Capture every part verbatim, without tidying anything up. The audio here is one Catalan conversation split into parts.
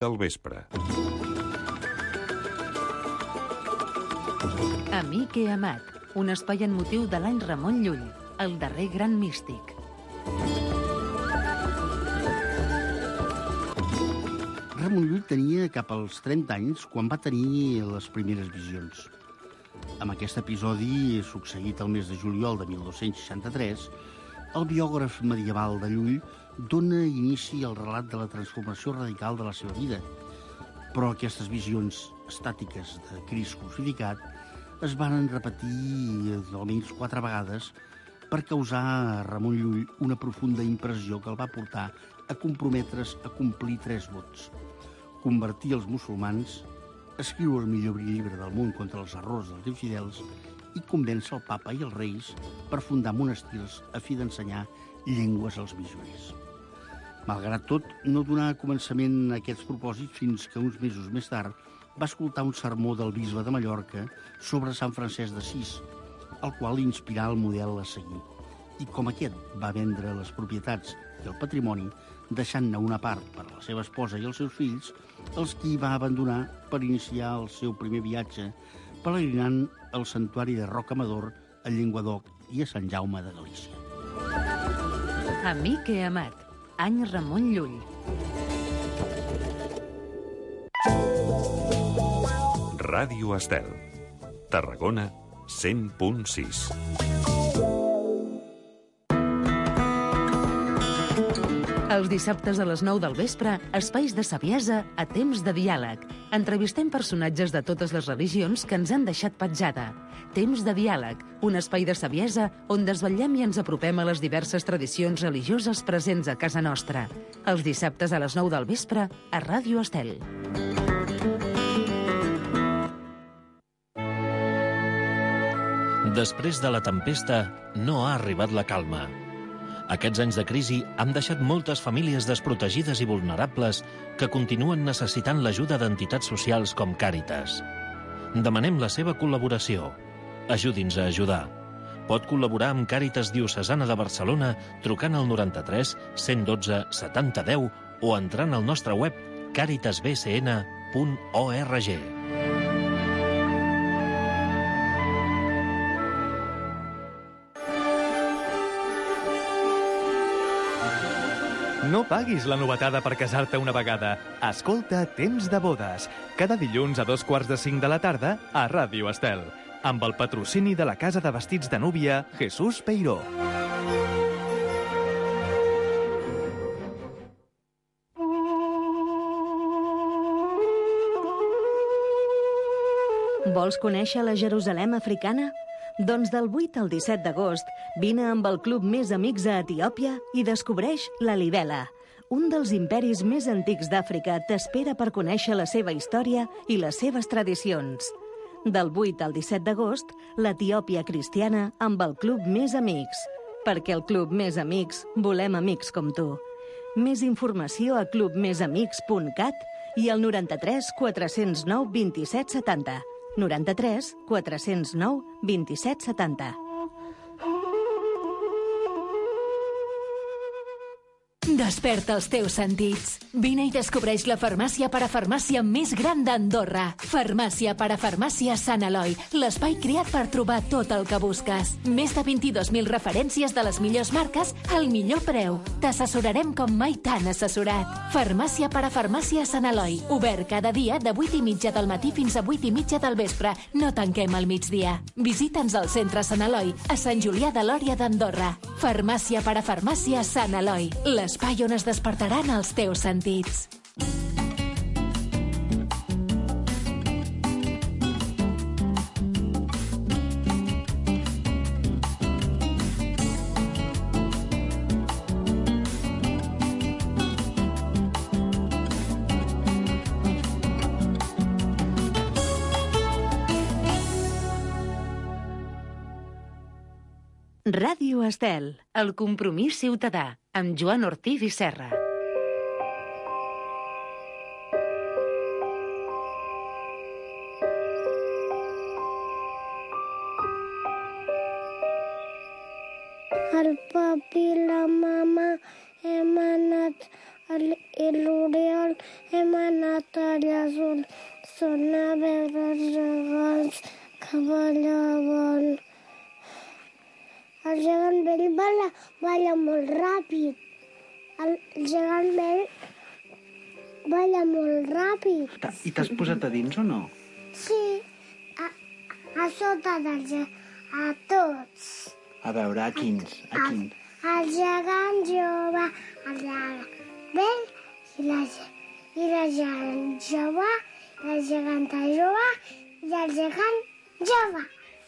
del vespre. Amic i amat, un espai en motiu de l'any Ramon Llull, el darrer gran místic. Ramon Llull tenia cap als trenta anys quan va tenir les primeres visions. Amb aquest episodi, succeït el mes de juliol de mil dos-cents seixanta-tres, el biògraf medieval de Llull dona inici al relat de la transformació radical de la seva vida. Però aquestes visions estàtiques de Crist crucificat es van repetir almenys quatre vegades per causar a Ramon Llull una profunda impressió que el va portar a comprometre's a complir tres vots: convertir els musulmans, escriure el millor llibre del món contra els errors dels infidels i convèncer el papa i els reis per fundar monestirs a fi d'ensenyar llengües als missioners. Malgrat tot, no donà començament a aquests propòsits fins que uns mesos més tard va escoltar un sermó del bisbe de Mallorca sobre Sant Francesc d'Assís, el qual inspirà el model a seguir. I com aquest va vendre les propietats i el patrimoni, deixant-ne una part per a la seva esposa i els seus fills, els qui va abandonar per iniciar el seu primer viatge, peregrinant al santuari de Rocamador, a Llenguadoc i a Sant Jaume de Galícia. Amic i amat, any Ramon Llull. Ràdio Estel, Tarragona, cent punt sis. Els dissabtes a les nou del vespre, espais de saviesa a temps de diàleg. Entrevistem personatges de totes les religions que ens han deixat petjada. Temps de diàleg, un espai de saviesa on desvetllem i ens apropem a les diverses tradicions religioses presents a casa nostra. Els dissabtes a les nou del vespre a Ràdio Estel. Després de la tempesta, no ha arribat la calma. Aquests anys de crisi han deixat moltes famílies desprotegides i vulnerables que continuen necessitant l'ajuda d'entitats socials com Càritas. Demanem la seva col·laboració. Ajudi'ns a ajudar. Pot col·laborar amb Càritas Diocesana de Barcelona trucant al noranta-tres cent dotze setanta deu o entrant al nostre web càritas b c n punt org. No paguis la novetada per casar-te una vegada. Escolta Temps de bodes, cada dilluns a dos quarts de cinc de la tarda a Ràdio Estel, amb el patrocini de la Casa de Vestits de Núvia Jesús Peiró. Vols conèixer la Jerusalem africana? Doncs del vuit al disset d'agost vine amb el Club Més Amics a Etiòpia i descobreix la Libela. Un dels imperis més antics d'Àfrica t'espera per conèixer la seva història i les seves tradicions. Del vuit al disset d'agost, l'Etiòpia cristiana amb el Club Més Amics. Perquè el Club Més Amics volem amics com tu. Més informació a club més amics punt cat i al noranta-tres quatre zero nou vint-i-set setanta. noranta-tres quatre zero nou vint-i-set setanta. Desperta els teus sentits. Vine i descobreix la farmàcia parafarmàcia més gran d'Andorra. Farmàcia parafarmàcia Sant Eloi, l'espai creat per trobar tot el que busques. Més de vint-i-dos mil referències de les millors marques al millor preu. T'assessorarem com mai t'han assessorat. Farmàcia parafarmàcia Sant Eloi, obert cada dia de vuit i mitja del matí fins a vuit i mitja del vespre. No tanquem al migdia. Visita'ns al centre Sant Eloi, a Sant Julià de Lòria d'Andorra. Farmàcia parafarmàcia Sant Eloi, l'espai on es despertaran els teus sentits. Ràdio Estel, el compromís ciutadà, amb Joan Ortiz i Serra. El papi i la mama hem anat al i l'Oriol hem anat allà on són a veure els gegants que ballaven. El gegant vell balla, balla molt ràpid. El gegant vell balla molt ràpid. I t'has posat a dins o no? Sí, a, a sota del gegant, a tots. A veure, a quins? A quins? El gegant jove, el gegant vell i la, i la gegant jove, la geganta jove i el gegant jove.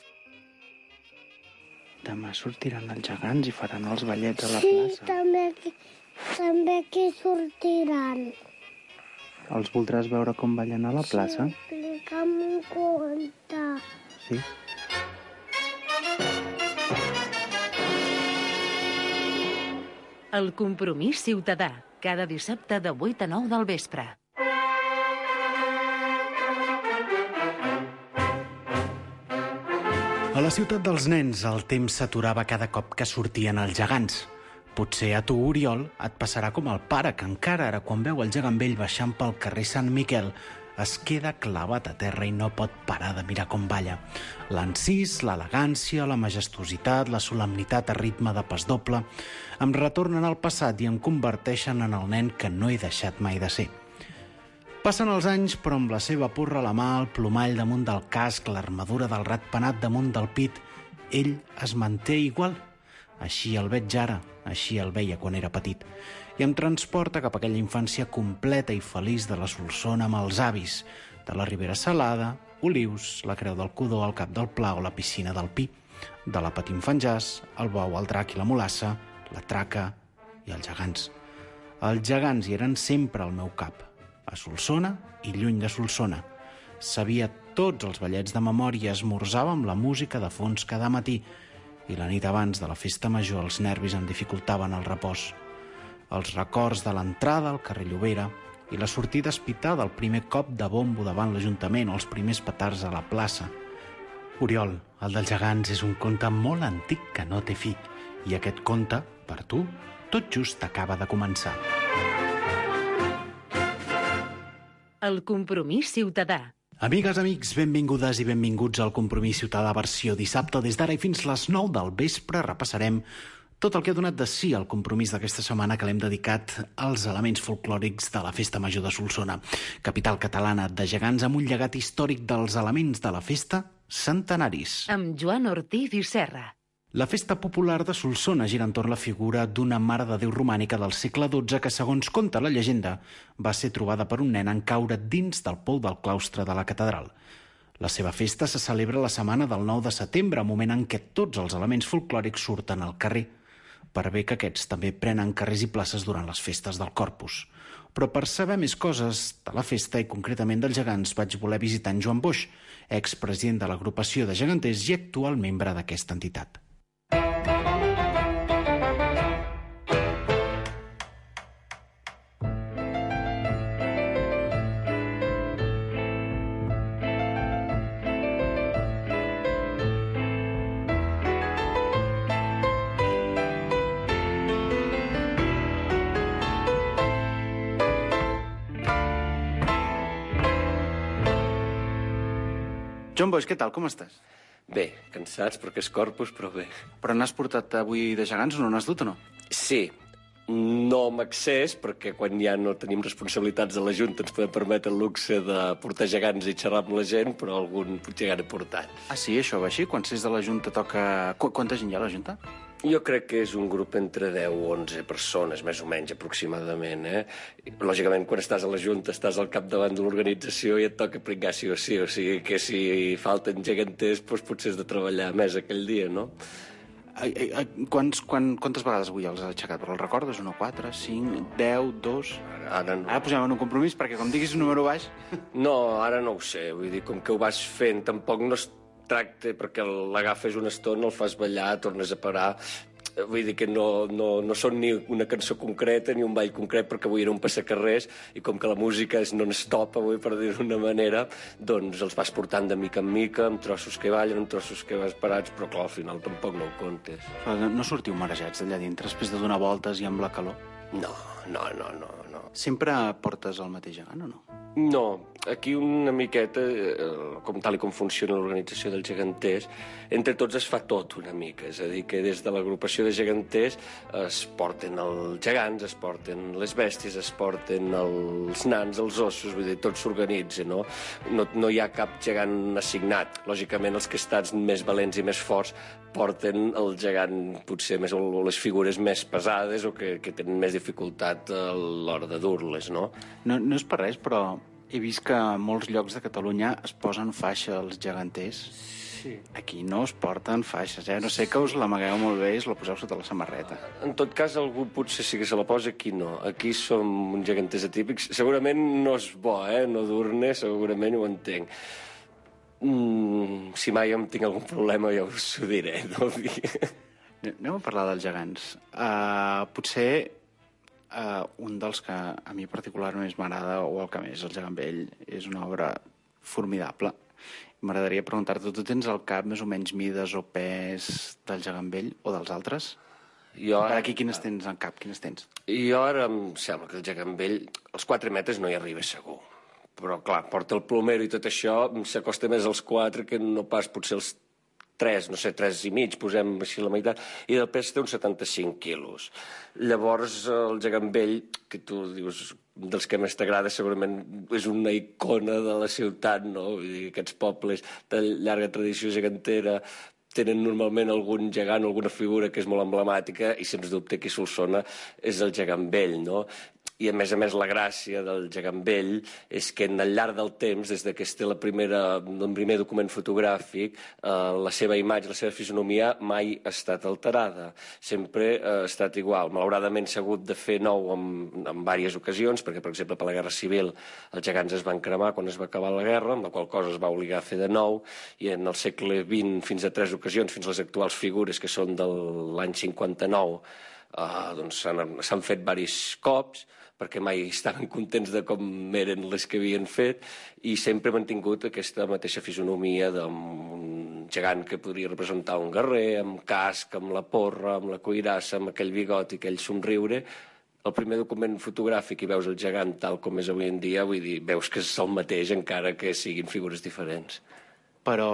Demà sortiran els gegants i faran els ballets a la sí, plaça. Sí, també aquí, també aquí sortiran. Els voldràs veure com ballen a la plaça? Sí, explica'm un conte. Sí? El Compromís Ciutadà, cada dissabte de vuit a nou del vespre. A la ciutat dels nens el temps s'aturava cada cop que sortien els gegants. Potser a tu, Oriol, et passarà com al pare, que encara ara, quan veu el gegant vell baixant pel carrer Sant Miquel, es queda clavat a terra i no pot parar de mirar com balla. L'encís, l'elegància, la majestuositat, la solemnitat a ritme de pas doble em retornen al passat i em converteixen en el nen que no he deixat mai de ser. Passen els anys, però amb la seva porra a la mà, el plomall damunt del casc, l'armadura del ratpenat damunt del pit, ell es manté igual. Així el veig ara, així el veia quan era petit, i em transporta cap a aquella infància completa i feliç de la Solsona amb els avis, de la Ribera Salada, Olius, la Creu del Codó, el Cap del Pla o la Piscina del Pi, de la Patim Fanjàs, el Bou, el Drac i la Mulassa, la Traca i els gegants. Els gegants hi eren sempre al meu cap, a Solsona i lluny de Solsona. Sabia tots els ballets de memòria, esmorzava amb la música de fons cada matí, i la nit abans de la festa major els nervis em dificultaven el repòs. Els records de l'entrada al carrer Llobera i la sortida espitada, el primer cop de bombo davant l'Ajuntament o els primers petards a la plaça. Oriol, el dels gegants és un conte molt antic que no té fi, i aquest conte, per tu, tot just acaba de començar. El Compromís Ciutadà. Amigues, amics, benvingudes i benvinguts al Compromís Ciutadà versió dissabte. Des d'ara i fins les nou del vespre repassarem tot el que ha donat de si el compromís d'aquesta setmana que l'hem dedicat als elements folclòrics de la Festa Major de Solsona, capital catalana de gegants amb un llegat històric dels elements de la festa centenaris. Amb Joan Ortiz i Serra. La festa popular de Solsona gira entorn la figura d'una Mare de Déu romànica del segle dotze que, segons conta la llegenda, va ser trobada per un nen en caure dins del pou del claustre de la catedral. La seva festa se celebra la setmana del nou de setembre, moment en què tots els elements folclòrics surten al carrer, per bé que aquests també prenen carrers i places durant les festes del Corpus. Però per saber més coses de la festa i concretament dels gegants vaig voler visitar en Joan Boix, expresident de l'agrupació de geganters i actual membre d'aquesta entitat. Joan Boix, què tal? Com estàs? Bé, cansats perquè és Corpus, però bé. Però n'has portat avui de gegants o no n'has dut o no? Sí, no amb excés, perquè quan ja no tenim responsabilitats de la Junta ens podem permetre el luxe de portar gegants i xerrar amb la gent, però algun gegant he portat. Ah, sí? Això va així? Quan s'és de la Junta toca... Qu Quanta gent hi ha a la Junta? Jo crec que és un grup entre deu o onze persones, més o menys, aproximadament, eh? Lògicament, quan estàs a la Junta, estàs al capdavant de l'organització i et toca pringar sí o sí, o sigui que si falten geganters, doncs potser has de treballar més aquell dia, no? Ai, ai, quants, quan, quantes vegades avui els has aixecat? Però el recordes? Una, quatre, cinc, deu, dos... Ara no. Ara posem en un compromís, perquè com diguis un número baix... No, ara no ho sé, vull dir, com que ho vas fent, tampoc no es tracta perquè l'agafes una estona, el fas ballar, tornes a parar... Vull dir que no, no, no són ni una cançó concreta ni un ball concret, perquè avui era un passacarrers i com que la música és non-stop, avui per dir d'una manera, doncs els vas portant de mica en mica, amb trossos que ballen, amb trossos que vas parats, però clar, al final tampoc no ho comptes. Però no sortiu marejats allà dintre després de donar voltes i amb la calor? No, no, no, no, no. Sempre portes el mateix gegant o no? No, aquí una miqueta, eh, com tal i com funciona l'organització dels geganters, entre tots es fa tot una mica, és a dir, que des de l'agrupació de geganters es porten els gegants, es porten les bèsties, es porten els nans, els ossos, vull dir, tot s'organitza, no? No, no hi ha cap gegant assignat. Lògicament, els que estats més valents i més forts porten el gegant, potser més, o les figures més pesades o que, que tenen més dificultat a l'hora de dur-les, no? No, no és per res, però he vist que a molts llocs de Catalunya es posen faixa als geganters. Sí. Aquí no es porten faixes, eh? No sé que us l'amagueu molt bé i us la poseu sota la samarreta. En tot cas, algú potser sí que se la posa, aquí no. Aquí som uns geganters atípics. Segurament no és bo, eh? No dur-ne, segurament ho entenc. Mm, si mai em tinc algun problema ja us ho diré, no? Anem a parlar dels gegants. Uh, potser uh, un dels que a mi particularment més m'agrada, o el que més, el gegant vell, és una obra formidable. M'agradaria preguntar-te, tu tens al cap més o menys mides o pes del gegant vell o dels altres? Jo Per aquí quines tens al cap? Quines tens? Jo ara em sembla que el gegant vell, als quatre metres no hi arriba segur. Però, clar, porta el plomero i tot això, s'acosta més als quatre que no pas potser els tres, no sé, tres i mig, posem així la meitat, i del pes té uns setanta-cinc quilos. Llavors, el gegant vell, que tu dius, dels que més t'agrada, segurament és una icona de la ciutat, no? Vull dir, aquests pobles de llarga tradició gegantera tenen normalment algun gegant, alguna figura que és molt emblemàtica, i sens dubte qui Solsona és el gegant vell, no? I, a més a més, la gràcia del gegant vell és que, al llarg del temps, des que es té la primera, el primer document fotogràfic, eh, la seva imatge, la seva fisonomia mai ha estat alterada. Sempre ha estat igual. Malauradament s'ha hagut de fer nou en, en diverses ocasions, perquè, per exemple, per la Guerra Civil els gegants es van cremar quan es va acabar la guerra, amb la qual cosa es va obligar a fer de nou, i en el segle vint, fins a tres ocasions, fins a les actuals figures, que són de l'any cinquanta-nou, eh, doncs s'han fet diversos cops, perquè mai estaven contents de com eren les que havien fet, i sempre han mantingut aquesta mateixa fisonomia d'un gegant que podria representar un guerrer, amb casc, amb la porra, amb la cuirassa, amb aquell bigot i aquell somriure. El primer document fotogràfic i veus el gegant tal com és avui en dia, vull dir, veus que és el mateix encara que siguin figures diferents. Però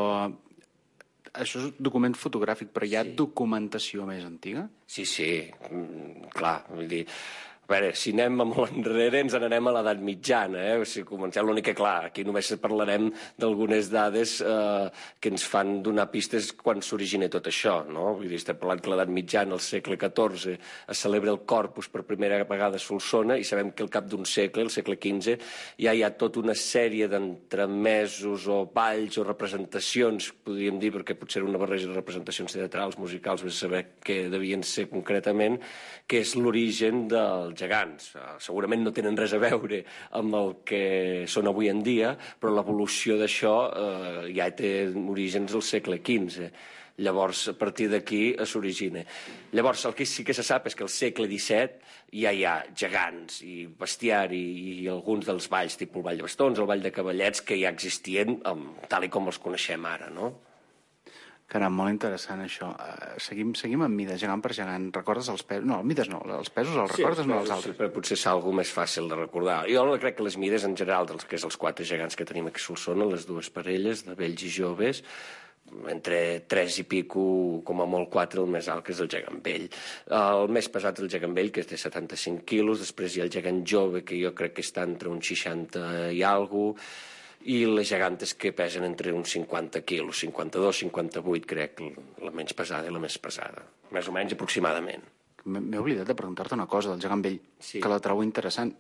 això és document fotogràfic, però hi ha Sí. documentació més antiga? Sí, sí, mm, clar, vull dir... A veure, si anem molt enrere ens n'anem a l'edat mitjana, eh? O sigui, comencem l'únic que, clar, aquí només parlarem d'algunes dades eh, que ens fan donar pistes quan s'origina tot això, no? Vull dir, estem parlant que l'edat mitjana, al segle catorze, es celebra el Corpus per primera vegada a Solsona, i sabem que al cap d'un segle, el segle quinze, ja hi ha tota una sèrie d'entremesos o balls o representacions, podríem dir, perquè potser era una barreja de representacions teatrals, musicals, vés a saber què devien ser concretament, que és l'origen del gegants. Segurament no tenen res a veure amb el que són avui en dia, però l'evolució d'això eh, ja té orígens del segle quinze. Llavors, a partir d'aquí s'origina. Llavors, el que sí que se sap és que al segle disset ja hi ha gegants i bestiari i alguns dels balls, tipus el ball de bastons, el ball de cavallets, que ja existien tal i com els coneixem ara, no? Caram, molt interessant això. Uh, seguim, seguim amb mides, gegant per gegant. Recordes els pesos? No, mides no, els pesos els recordes, sí, no els altres. Sí, però potser és algo més fàcil de recordar. Jo no crec que les mides en general, dels que és els quatre gegants que tenim aquí a Solsona, les dues parelles de vells i joves, entre tres i pico, com a molt quatre, el més alt, que és el gegant vell. El més pesat és el gegant vell, que té setanta-cinc quilos, després hi ha el gegant jove, que jo crec que està entre uns seixanta i alguna cosa, i les gegantes que pesen entre uns cinquanta quilos, cinquanta-dos, cinquanta-vuit, crec, la menys pesada i la més pesada, més o menys aproximadament. M'he oblidat de preguntar-te una cosa del gegant vell, Sí. que la trobo interessant.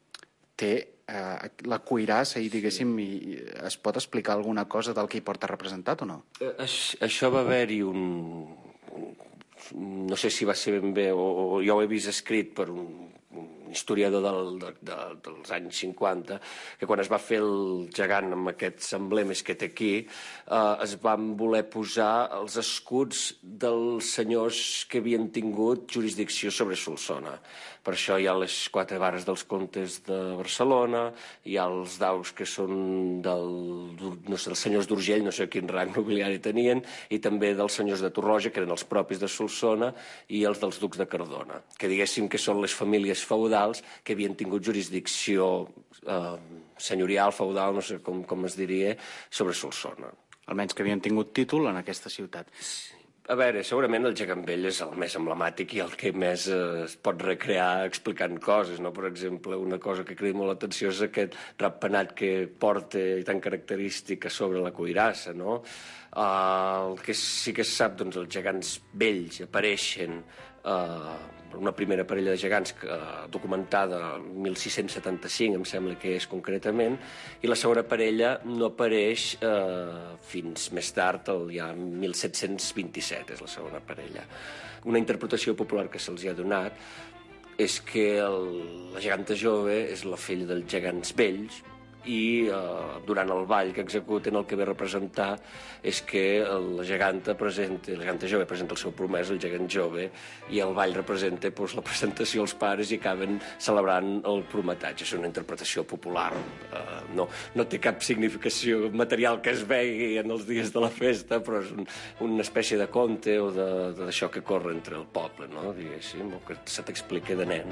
Té eh, la cuirassa, i diguéssim, i es pot explicar alguna cosa del que hi porta representat o no? Eh, Això, això va haver-hi un, un... No sé si va ser ben bé, o, o jo ho he vist escrit per un, un historiador del, de, de, dels anys cinquanta, que quan es va fer el gegant amb aquests emblemes que té aquí, eh, es van voler posar els escuts dels senyors que havien tingut jurisdicció sobre Solsona. Per això hi ha les quatre barres dels comtes de Barcelona, hi ha els daus que són del, no sé, dels senyors d'Urgell, no sé quin rang nobiliari tenien, i també dels senyors de Torroja, que eren els propis de Solsona, i els dels ducs de Cardona, que diguéssim que són les famílies feudals feudals que havien tingut jurisdicció eh, senyorial, feudal, no sé com, com es diria, sobre Solsona. Almenys que havien tingut títol en aquesta ciutat. A veure, segurament el gegant vell és el més emblemàtic i el que més eh, es pot recrear explicant coses, no? Per exemple, una cosa que crida molt l'atenció és aquest ratpenat que porta i tan característic a sobre la cuirassa, no? Uh, el que sí que es sap, doncs, els gegants vells apareixen uh, una primera parella de gegants uh, documentada el mil sis-cents setanta-cinc, em sembla que és concretament, i la segona parella no apareix uh, fins més tard, el ja mil set-cents vint-i-set és la segona parella. Una interpretació popular que se'ls ha donat és que el, la geganta jove és la filla dels gegants vells, i eh, durant el ball que executen el que ve a representar és que la geganta presenta, la geganta jove presenta el seu promès, el gegant jove, i el ball representa doncs, la presentació als pares i acaben celebrant el prometatge. És una interpretació popular, eh, no, no té cap significació material que es vegi en els dies de la festa, però és un, una espècie de conte o d'això que corre entre el poble, no? Diguéssim, o que se t'explica de nen.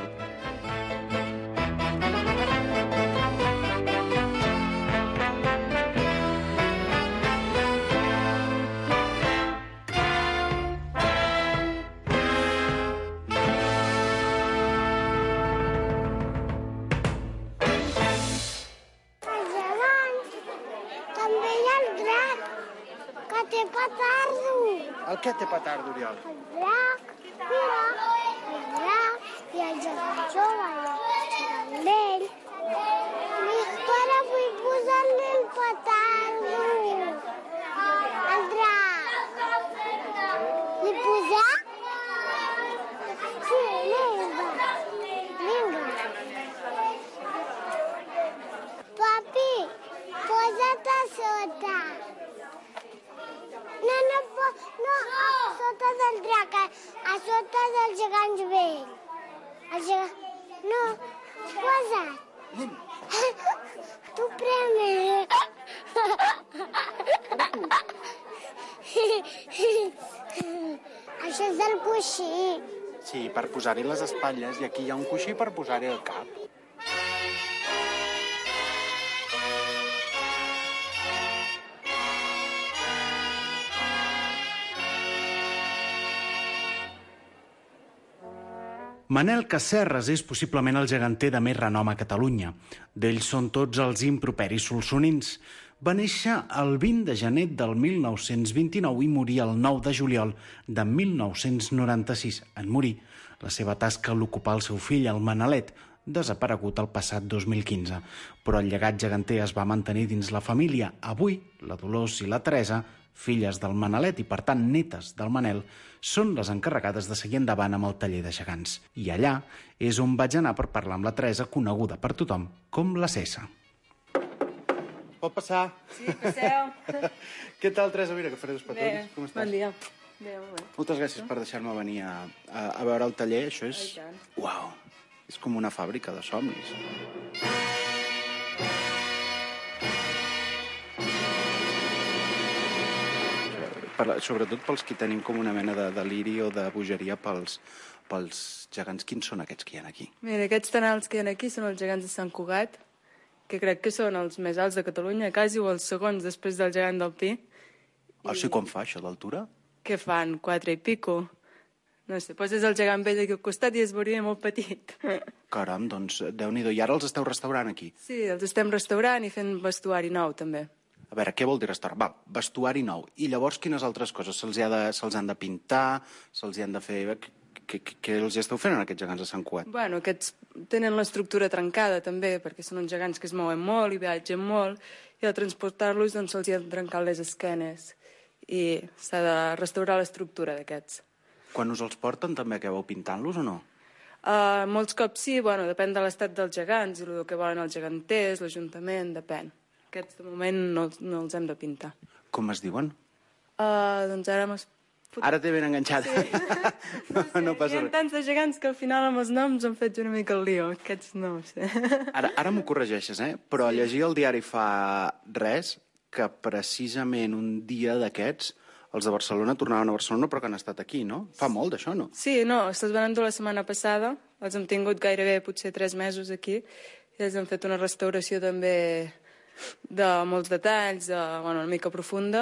El què té petardo, Oriol? El drac, mira, el drac i el gegant jove i el gegant vell. Mi pare vull posar-li el petardo. El drac. Li posar? Sí, vinga. Vinga. Papi, posa't a sota. No, no, no, a sota del drac, a sota del gegant vell. El gegant... No, posa't. Tu premi. Això és el coixí. Sí, per posar-hi les espatlles, i aquí hi ha un coixí per posar-hi el cap. Manel Casserres és possiblement el geganter de més renom a Catalunya. D'ells són tots els improperis solsonins. Va néixer el vint de gener del mil nou-cents vint-i-nou i morir el nou de juliol de mil nou-cents noranta-sis. En morir, la seva tasca l'ocupà el seu fill, el Manalet, desaparegut el passat dos mil quinze. Però el llegat geganter es va mantenir dins la família. Avui, la Dolors i la Teresa, filles del Manalet i, per tant, netes del Manel, són les encarregades de seguir endavant amb el taller de gegants. I allà és on vaig anar per parlar amb la Teresa, coneguda per tothom com la Cessa. Pot passar? Sí, passeu. Què tal, Teresa? Mira, que faré dos petons. Bé, com estàs? bon dia. Bé, molt bé. Moltes gràcies per deixar-me venir a, a, a veure el taller. Això és... Ai, tant. Uau! És com una fàbrica de somnis. Per, sobretot pels que tenim com una mena de deliri o de bogeria pels, pels gegants. Quins són aquests que hi ha aquí? Mira, aquests tan alts que hi ha aquí són els gegants de Sant Cugat, que crec que són els més alts de Catalunya, quasi, o els segons després del gegant del Pi. O sigui, com fa això d'altura? Què fan? Quatre i pico? No sé, poses el gegant vell aquí al costat i es veuria molt petit. Caram, doncs, Déu-n'hi-do. I ara els esteu restaurant aquí? Sí, els estem restaurant i fent vestuari nou, també. A veure, què vol dir restaurant? Va, vestuari nou. I llavors quines altres coses? Se'ls ha de, se'ls han de pintar? Se'ls han de fer... Què, què, què els esteu fent en aquests gegants de Sant Cugat? Bueno, aquests tenen l'estructura trencada, també, perquè són uns gegants que es mouen molt i viatgen molt, i al transportar-los doncs, se'ls han trencat les esquenes. I s'ha de restaurar l'estructura d'aquests. Quan us els porten també acabeu pintant-los o no? Uh, molts cops sí, bueno, depèn de l'estat dels gegants i el que volen els geganters, l'Ajuntament, depèn. Aquests, de moment, no, no els hem de pintar. Com es diuen? Uh, doncs ara m'has... Ara t'he ben enganxada. Sí. No, sé, no passa hi ha res. tants de gegants que al final amb els noms han fet una mica el lío. Aquests no ho sé. Ara, ara m'ho corregeixes, eh? Però sí. Llegir el diari fa res que precisament un dia d'aquests els de Barcelona tornaven a Barcelona però que han estat aquí, no? Fa molt d'això, no? Sí, no, se'ls van endur la setmana passada els hem tingut gairebé potser tres mesos aquí, i els hem fet una restauració també de molts detalls, de, bueno, una mica profunda,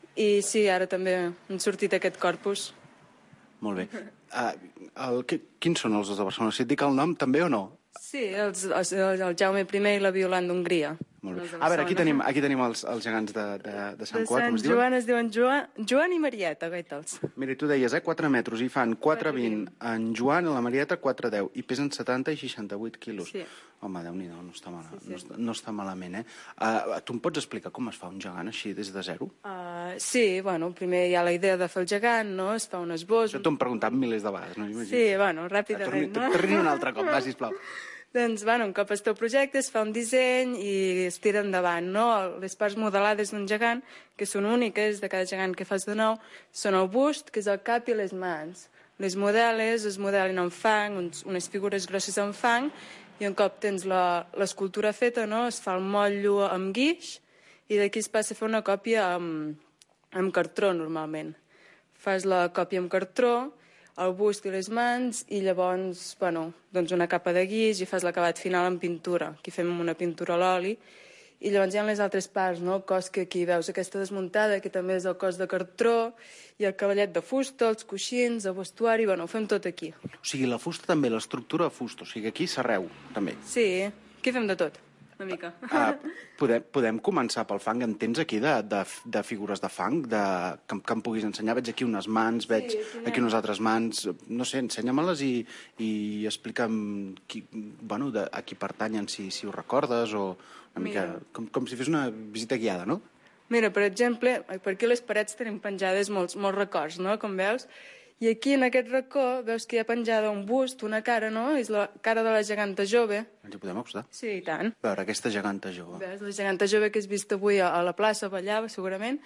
i sí, ara també han sortit aquest corpus. Molt bé. Uh, el, que, quins són els dos de Barcelona? Si et dic el nom, també o no? Sí, els, els, el Jaume I i la Violant d'Hongria. Molt bé. A veure, aquí tenim, aquí tenim els, els gegants de, de, de Sant Cugat, com es diuen? Joan es diuen Joan, Joan i Marieta, gaitals. Mira, tu deies, eh, quatre metres, i fan quatre vint en Joan i la Marieta quatre deu, i pesen setanta i seixanta-vuit quilos. Sí. Home, Déu-n'hi-do, no, està mal, sí, sí. no, està, no està malament, eh? Uh, tu em pots explicar com es fa un gegant així, des de zero? Uh, sí, bueno, primer hi ha la idea de fer el gegant, no? Es fa un esbós... Això t'ho hem preguntat milers de vegades, no? Sí, bueno, ràpidament, no? Torni un altre cop, va, sisplau. Doncs, bueno, un cop es té el projecte, es fa un disseny i es tira endavant, no? Les parts modelades d'un gegant, que són úniques de cada gegant que fas de nou, són el bust, que és el cap, i les mans. Les modeles es modelen en fang, uns, unes figures grosses en fang, i un cop tens l'escultura feta, no? Es fa el motllo amb guix, i d'aquí es passa a fer una còpia amb, amb cartró, normalment. Fas la còpia amb cartró, el bust i les mans, i llavors, bueno, doncs una capa de guix i fas l'acabat final en pintura. Aquí fem una pintura a l'oli, i llavors hi ha les altres parts, no? El cos que aquí veus aquesta desmuntada, que també és el cos de cartró, i el cavallet de fusta, els coixins, el vestuari, bueno, ho fem tot aquí. O sigui, la fusta també, l'estructura de fusta, o sigui, aquí s'arreu, també. Sí, aquí fem de tot, una mica. Uh, podem, podem començar pel fang, en tens aquí de, de, de figures de fang, de, que, que em puguis ensenyar? Veig aquí unes mans, veig sí, sí, aquí unes altres mans, no sé, ensenya-me-les i, i explica'm qui, bueno, de, a qui pertanyen, si, si ho recordes, o una mica, com, com si fes una visita guiada, no? Mira, per exemple, per aquí a les parets tenim penjades molts, molts records, no?, com veus. I aquí, en aquest racó, veus que hi ha penjada un bust, una cara, no? És la cara de la geganta jove. Ens hi podem acostar? Sí, i tant. A veure, aquesta geganta jove. Veus, la geganta jove que has vist avui a la plaça, ballava, segurament.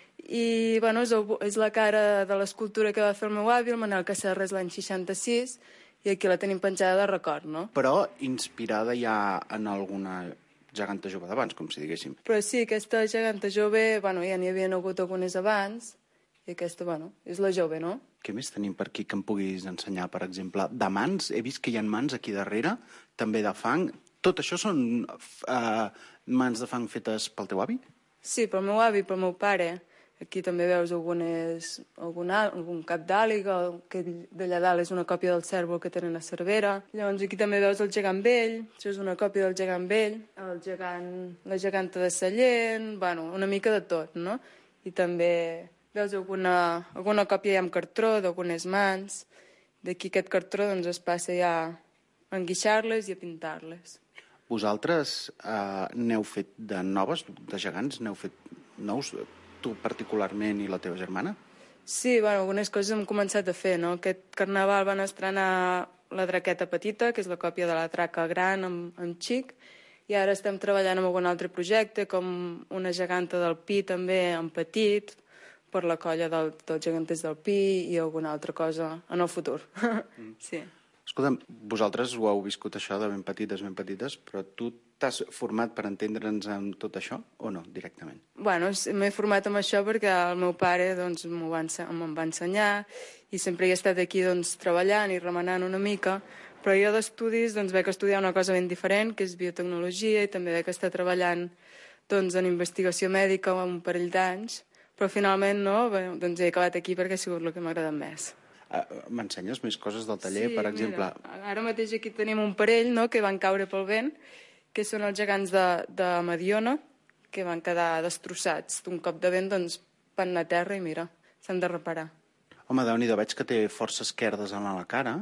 I, bueno, és, el, és la cara de l'escultura que va fer el meu avi, el Manel Casserres, l'any seixanta-sis, i aquí la tenim penjada de record, no? Però inspirada ja en alguna geganta jove d'abans, com si diguéssim. Però sí, aquesta geganta jove, bueno, ja n'hi havia hagut algunes abans, i aquesta, bueno, és la jove, no? Què més tenim per aquí que em puguis ensenyar, per exemple? De mans, he vist que hi ha mans aquí darrere, també de fang. Tot això són uh, mans de fang fetes pel teu avi? Sí, pel meu avi, pel meu pare. Aquí també veus algunes, algun, algun cap d'àliga, que d'allà dalt és una còpia del cèrvol que tenen a Cervera. Llavors aquí també veus el gegant vell, això és una còpia del gegant vell, el gegant, la geganta de Sallent, bueno, una mica de tot, no? I també veus alguna, alguna còpia ja amb cartró, d'algunes mans. D'aquí aquest cartró doncs, es passa ja a enguixar-les i a pintar-les. Vosaltres eh, n'heu fet de noves, de gegants? N'heu fet nous, tu particularment i la teva germana? Sí, bueno, algunes coses hem començat a fer, no? Aquest carnaval van estrenar la draqueta petita, que és la còpia de la traca gran amb, amb xic, i ara estem treballant en algun altre projecte, com una geganta del Pi també en petit, per la colla del, dels geganters del Pi i alguna altra cosa en el futur. Mm. Sí. Escolta'm, vosaltres ho heu viscut això de ben petites, ben petites, però tu t'has format per entendre'ns amb tot això o no, directament? Bueno, m'he format amb això perquè el meu pare doncs, m'ho va, me'n va ensenyar i sempre he estat aquí doncs, treballant i remenant una mica, però jo d'estudis doncs, vaig estudiar una cosa ben diferent, que és biotecnologia, i també vaig estar treballant doncs, en investigació mèdica un parell d'anys, però finalment no, bé, doncs he acabat aquí perquè ha sigut el que m'ha agradat més. Uh, M'ensenyes més coses del taller, sí, per exemple? Mira, ara mateix aquí tenim un parell no, que van caure pel vent, que són els gegants de, de Mediona, que van quedar destrossats. D'un cop de vent doncs, van anar a terra i mira, s'han de reparar. Home, Déu-n'hi-do, veig que té força esquerdes a la cara.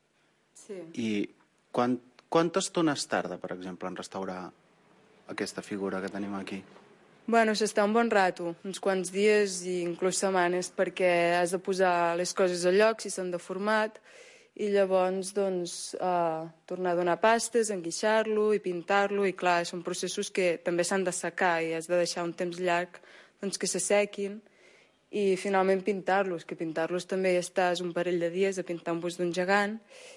Sí. I quan, quanta estona es tarda, per exemple, en restaurar aquesta figura que tenim aquí? Bueno, s'està un bon rato, uns quants dies i inclús setmanes, perquè has de posar les coses al lloc si s'han deformat i llavors doncs, eh, tornar a donar pastes, enguixar-lo i pintar-lo, i clar, són processos que també s'han de secar i has de deixar un temps llarg doncs, que s'assequin i finalment pintar-los, que pintar-los també estàs un parell de dies a pintar un bust d'un gegant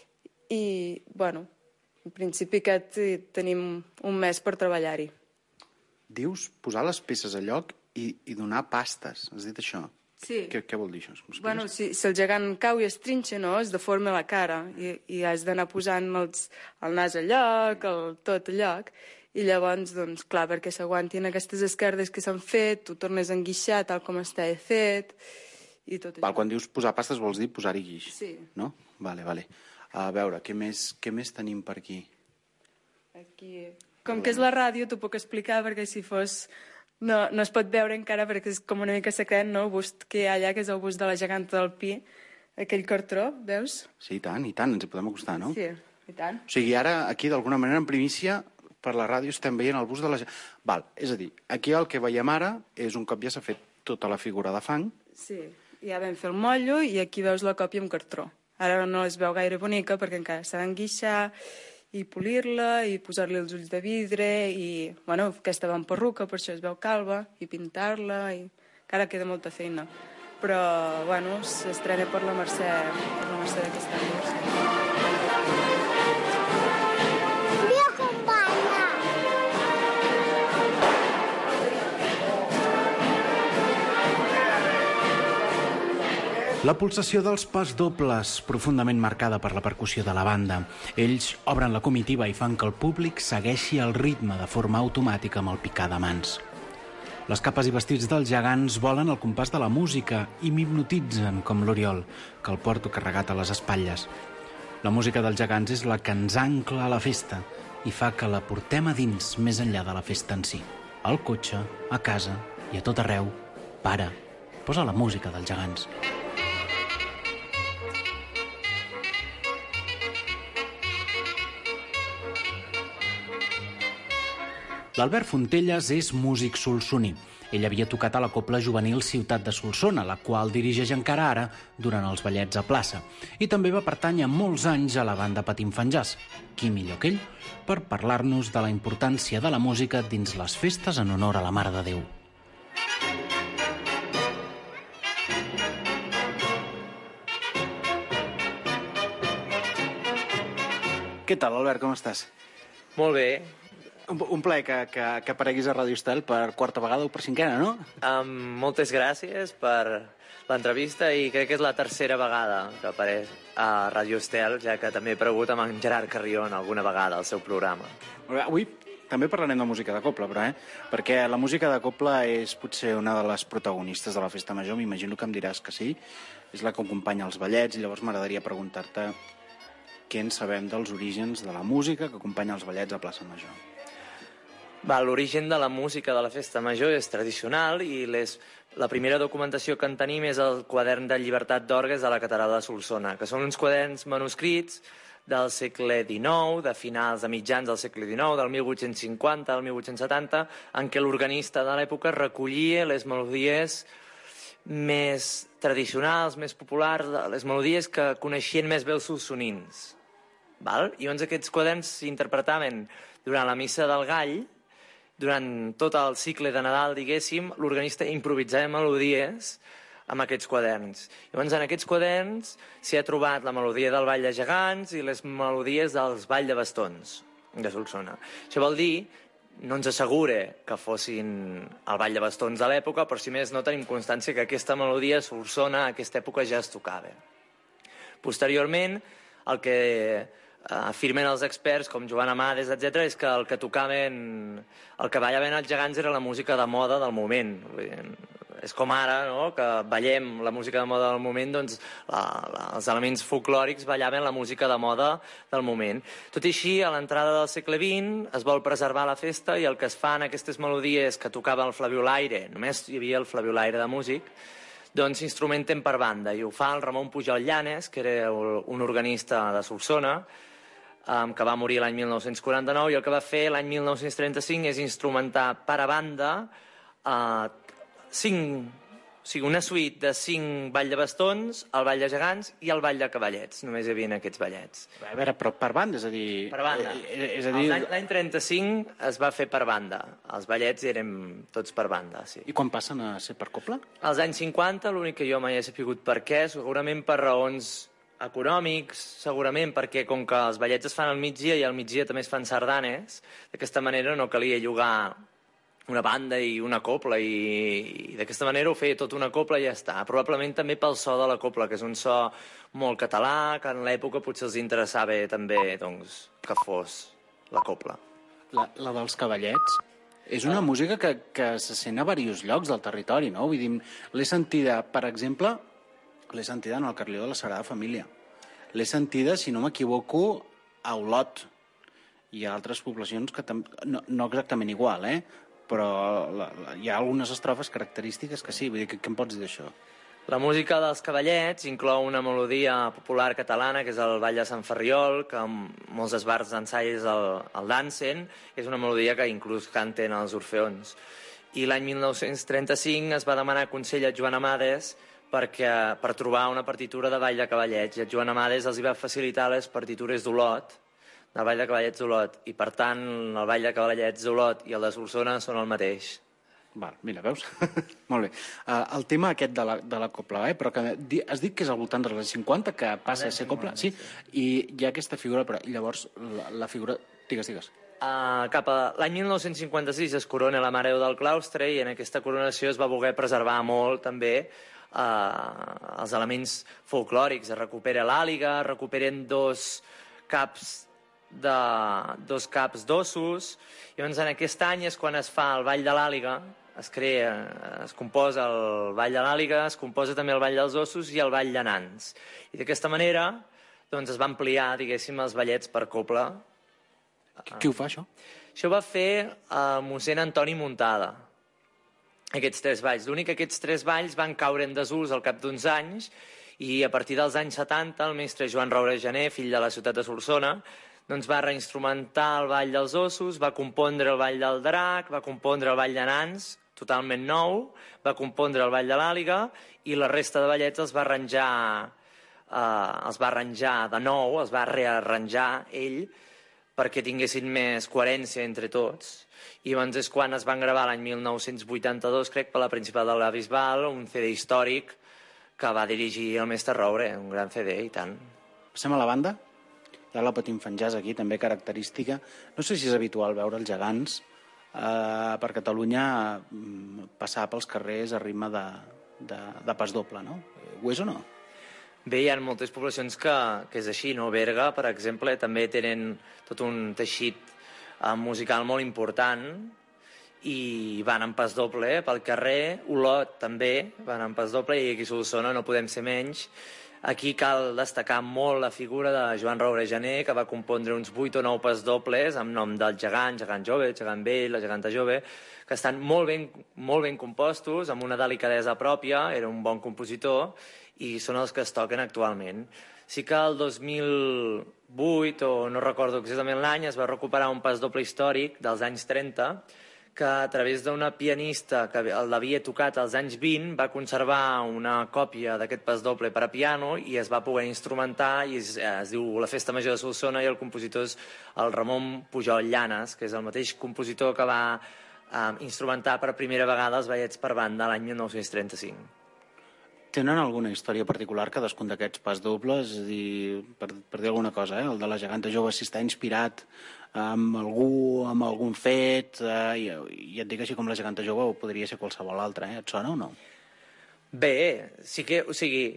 i, bueno, en principi aquest tenim un mes per treballar-hi. Dius posar les peces a lloc i, i donar pastes, has dit això? Sí. Què, què vol dir això? Bueno, si, si el gegant cau i es trinxa, no?, es deforma la cara i, i has d'anar posant els, el nas a lloc, el tot a lloc, i llavors, doncs, clar, perquè s'aguantin aquestes esquerdes que s'han fet, tu tornes a enguixar tal com està fet, i tot Val, quan dius posar pastes vols dir posar-hi guix, sí. No? Vale, vale. A veure, què més, què més tenim per aquí? Aquí... Com que és la ràdio, t'ho puc explicar, perquè si fos... No, no es pot veure encara perquè és com una mica secret, no? El bust que hi ha allà, que és el bust de la geganta del Pi, aquell cartró, veus? Sí, i tant, i tant, ens hi podem acostar, no? Sí, i tant. O sigui, ara, aquí, d'alguna manera, en primícia, per la ràdio estem veient el bust de la geganta. Val, és a dir, aquí el que veiem ara és un cop ja s'ha fet tota la figura de fang. Sí, ja vam fer el motllo i aquí veus la còpia amb cartró. Ara no es veu gaire bonica perquè encara s'ha d'enguixar i polir-la, i posar-li els ulls de vidre, i, bueno, aquesta va en perruca, per això es veu calva, i pintar-la, i encara queda molta feina. Però, bueno, s'estrena per la Mercè, per la Mercè d'aquest any. Mira com balla! La pulsació dels pas dobles, profundament marcada per la percussió de la banda. Ells obren la comitiva i fan que el públic segueixi el ritme de forma automàtica amb el picar de mans. Les capes i vestits dels gegants volen al compàs de la música i m'hipnotitzen, com l'Oriol, que el porto carregat a les espatlles. La música dels gegants és la que ens ancla a la festa i fa que la portem a dins més enllà de la festa en si. Al cotxe, a casa i a tot arreu. Para, posa la música dels gegants. L'Albert Fontelles és músic solsoní. Ell havia tocat a la Cobla Juvenil Ciutat de Solsona, la qual dirigeix encara ara durant els ballets a plaça. I també va pertànyer molts anys a la banda Patim Fan Jazz. Qui millor que ell per parlar-nos de la importància de la música dins les festes en honor a la Mare de Déu. Què tal, Albert, com estàs? Molt bé. Un, un plaer que, que, que apareguis a Ràdio Estel per quarta vegada o per cinquena, no? Um, moltes gràcies per l'entrevista i crec que és la tercera vegada que apareix a Ràdio Estel, ja que també he pregut amb en Gerard Carrion alguna vegada al seu programa. Avui també parlarem de música de cobla, però, eh? Perquè la música de cobla és potser una de les protagonistes de la Festa Major, m'imagino que em diràs que sí. És la que acompanya els ballets i llavors m'agradaria preguntar-te què en sabem dels orígens de la música que acompanya els ballets a Plaça Major. L'origen de la música de la Festa Major és tradicional i les, la primera documentació que en tenim és el quadern de llibertat d'orgues de la catedral de Solsona, que són uns quaderns manuscrits del segle dinou, de finals de mitjans del segle dinou, del mil vuit-cents cinquanta al mil vuit-cents setanta, en què l'organista de l'època recollia les melodies més tradicionals, més populars, les melodies que coneixien més bé els solsonins. Val? I llavors aquests quaderns s'interpretaven durant la missa del Gall. Durant tot el cicle de Nadal, diguéssim, l'organista improvisava melodies amb aquests quaderns. Llavors, en aquests quaderns s'hi ha trobat la melodia del Ball de Gegants i les melodies dels Ball de Bastons de Solsona. Això vol dir, no ens assegura que fossin el Ball de Bastons de l'època, però si més no tenim constància que aquesta melodia a Solsona a aquesta època ja es tocava. Posteriorment, el que afirmen els experts com Joan Amades, etcètera, és que el que tocaven, el que ballaven els gegants era la música de moda del moment. És com ara, no?, que ballem la música de moda del moment, doncs la, la, els elements folclòrics ballaven la música de moda del moment. Tot i així, a l'entrada del segle vint es vol preservar la festa i el que es fa en aquestes melodies que tocava el flabiolaire, només hi havia el flabiolaire de músic, doncs s'instrumenten per banda, i ho fa el Ramon Pujol Llanes, que era un organista de Solsona, que va morir l'any mil nou-cents quaranta-nou, i el que va fer l'any mil nou-cents trenta-cinc és instrumentar per a banda eh, cinc, o sigui, una suite de cinc ball de bastons, el ball de gegants i el ball de cavallets. Només hi havia aquests ballets. A veure, però per banda, és a dir... Per banda. Eh, és a dir... L'any trenta-cinc es va fer per banda. Els ballets eren tots per banda, sí. I quan passen a ser per cobla? Als anys cinquanta, l'únic que jo mai he sapigut per què, segurament per raons econòmics, segurament, perquè com que els ballets es fan al migdia i al migdia també es fan sardanes, d'aquesta manera no calia llogar una banda i una copla, i, i d'aquesta manera ho feia tot una copla i ja està. Probablement també pel so de la copla, que és un so molt català, que en l'època potser els interessava també doncs, que fos la copla. La, la dels Cavallets és una ah. música que, que se sent a diversos llocs del territori, no? Vull dir, l'he sentida, per exemple, l'he sentida en el Carlió de la Sagrada Família. L'he sentida, si no m'equivoco, a Olot. Hi ha altres poblacions que tam... no, no exactament igual, eh? Però la, la, hi ha algunes estrofes característiques que sí. Vull dir, què, què em pots dir d'això? La música dels Cavallets inclou una melodia popular catalana, que és el Ball de Sant Ferriol, que en molts esbars d'ensaies el, el dancen. És una melodia que inclús canten els Orfeons. I l'any mil nou-cents trenta-cinc es va demanar consell a Joan Amades perquè, per trobar una partitura de Ball de Cavallets. I a Joan Amades els hi va facilitar les partitures d'Olot, del Ball de Cavallets d'Olot. I, per tant, el Ball de Cavallets d'Olot i el de Solsona són el mateix. Val, mira, veus? Molt bé. Uh, el tema aquest de la, de la copla, eh? Però que di, has dit que és al voltant dels anys cinquanta que passa a ser copla? Sí, i hi ha aquesta figura, però llavors la, la figura... Digues, digues. Uh, cap a l'any mil nou-cents cinquanta-sis es corona la Mare del Claustre i en aquesta coronació es va voler preservar molt també uh, els elements folclòrics. Es recupera l'àliga, es recuperen dos caps de dos caps d'ossos, i doncs en aquest any és quan es fa el Ball de l'Àliga, es crea, es composa el Ball de l'Àliga, es composa també el Ball dels Ossos i el Ball de Nans. I d'aquesta manera doncs, es va ampliar, diguéssim, els ballets per copla. Qui ho fa, això? Això va fer uh, mossèn Antoni Muntada, aquests tres balls. L'únic que aquests tres balls van caure en desús al cap d'uns anys, i a partir dels anys setanta el mestre Joan Roure Gené, fill de la ciutat de Solsona, doncs va reinstrumentar el Ball dels Ossos, va compondre el Ball del Drac, va compondre el Ball de Nans, totalment nou, va compondre el Ball de l'Àliga, i la resta de ballets els va arranjar, eh, els va arranjar de nou, els va rearranjar ell, perquè tinguessin més coherència entre tots. I doncs és quan es van gravar l'any mil nou-cents vuitanta-dos, crec, per la Principal de la Bisbal, un C D històric que va dirigir el mestre Roure, un gran C D, i tant. Passem a la banda? Hi ha la Petit Fan Jazz aquí, també característica. No sé si és habitual veure els gegants eh, per Catalunya passar pels carrers a ritme de, de, de pas doble, no? Ho és o no? Bé, hi ha moltes poblacions que, que és així, no? Berga, per exemple, també tenen tot un teixit eh, musical molt important i van en pas doble pel carrer. Olot també van en pas doble, i aquí a Solsona no podem ser menys. Aquí cal destacar molt la figura de Joan Roure Gené, que va compondre uns vuit o nou pas dobles amb nom del gegant, gegant jove, gegant vell, la geganta jove, que estan molt ben, molt ben compostos, amb una delicadesa pròpia, era un bon compositor, i són els que es toquen actualment. Sí que el dos mil vuit, o no recordo exactament l'any, es va recuperar un pas doble històric dels anys trenta, que a través d'una pianista que l'havia tocat als anys vint va conservar una còpia d'aquest pas doble per a piano i es va poder instrumentar, i es, es diu La Festa Major de Solsona, i el compositor és el Ramon Pujol Llanes, que és el mateix compositor que va eh, instrumentar per primera vegada els ballets per banda l'any mil nou-cents trenta-cinc. Tenen alguna història particular cadascun d'aquests pas dobles? És a dir, per, per dir alguna cosa, eh? El de la geganta jove, si està inspirat amb algú, amb algun fet, eh, i, i et dic així com la geganta jove, o podria ser qualsevol altra, eh? Et sona o no? Bé, sí que, o sigui,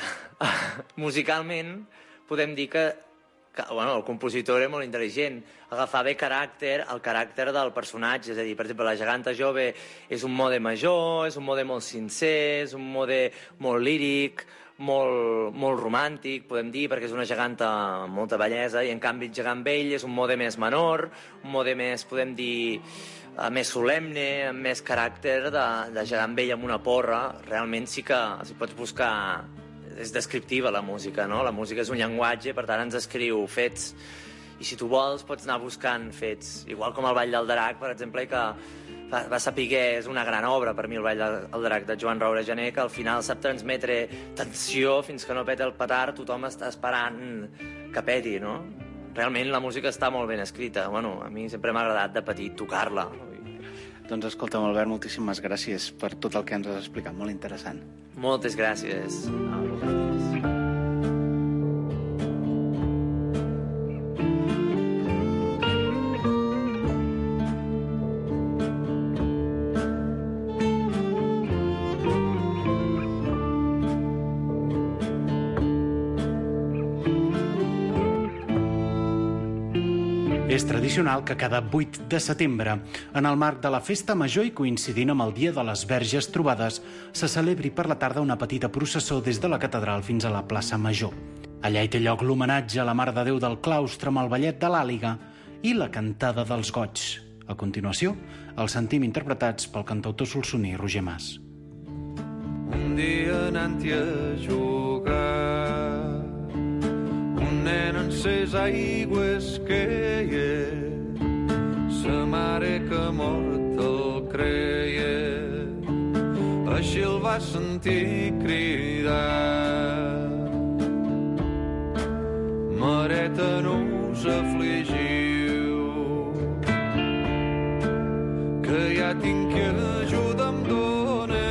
musicalment podem dir que, que bueno, el compositor era molt intel·ligent, agafar bé caràcter, el caràcter del personatge, és a dir, per exemple, la geganta jove és un mode major, és un mode molt sincer, és un mode molt líric, molt, molt romàntic, podem dir, perquè és una geganta amb molta bellesa, i en canvi el gegant vell és un mode més menor, un mode més, podem dir, més solemne, amb més caràcter de, de gegant vell amb una porra. Realment sí que, si pots buscar, és descriptiva la música, no? La música és un llenguatge, per tant ens escriu fets, i si tu vols pots anar buscant fets, igual com el Ball del Drac, per exemple, que va, va saber que és una gran obra per mi, el Ball del Drac de Joan Roure Gené, que al final sap transmetre tensió fins que no peta el petard, tothom està esperant que peti, no? Realment la música està molt ben escrita. Bueno, a mi sempre m'ha agradat de petit tocar-la. Doncs escolta'm, Albert, moltíssimes gràcies per tot el que ens has explicat, molt interessant. Moltes gràcies a vosaltres. tradicional que cada vuit de setembre, en el marc de la Festa Major i coincidint amb el Dia de les Verges Trobades, se celebri per la tarda una petita processó des de la catedral fins a la plaça Major. Allà hi té lloc l'homenatge a la Mare de Déu del Claustre amb el ballet de l'Àliga i la cantada dels goigs. A continuació, els sentim interpretats pel cantautor solsoní Roger Mas. Un dia anant-hi a jugar, un nen en ses aigües queia, sa mare que mort el creia, així el va sentir cridar: mareta, no us afligiu, que ja tinc qui ajuda em dóna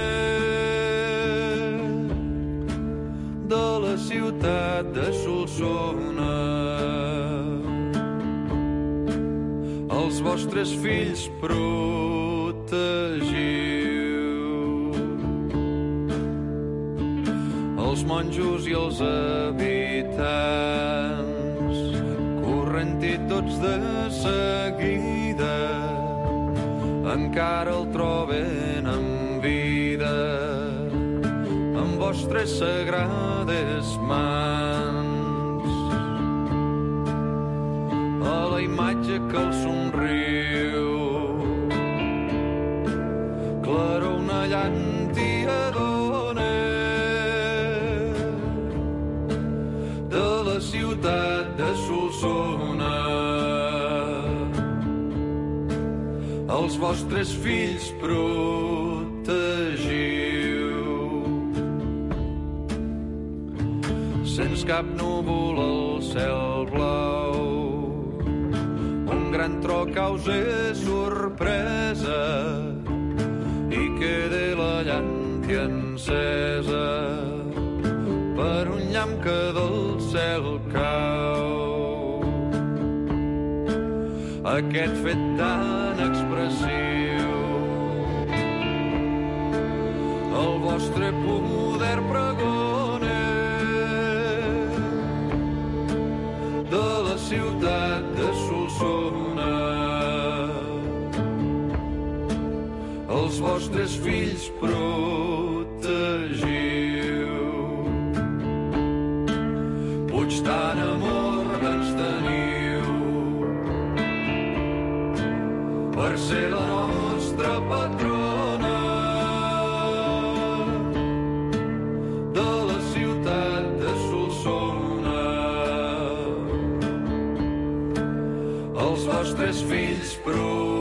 de la ciutat de Solsona. Els vostres fills protegiu, els monjos i els habitants, corrent-hi tots de seguida, encara el troben amb vida, amb vostres sagrades mans. A la imatge que el somriu, claror una llàntia dona de la ciutat de Solsona. Els vostres fills protegiu, sens cap núvol al cel blau, un gran tro causa sorpresa i queda la llàntia encesa per un llamp que del cel cau. Aquest fet tan expressiu, el vostre poder pregona de la ciutat de Solsona. Els vostres fills protegiu, puig tan amor ens teniu, per ser la nostra patrona de la ciutat de Solsona. Els vostres fills protegiu.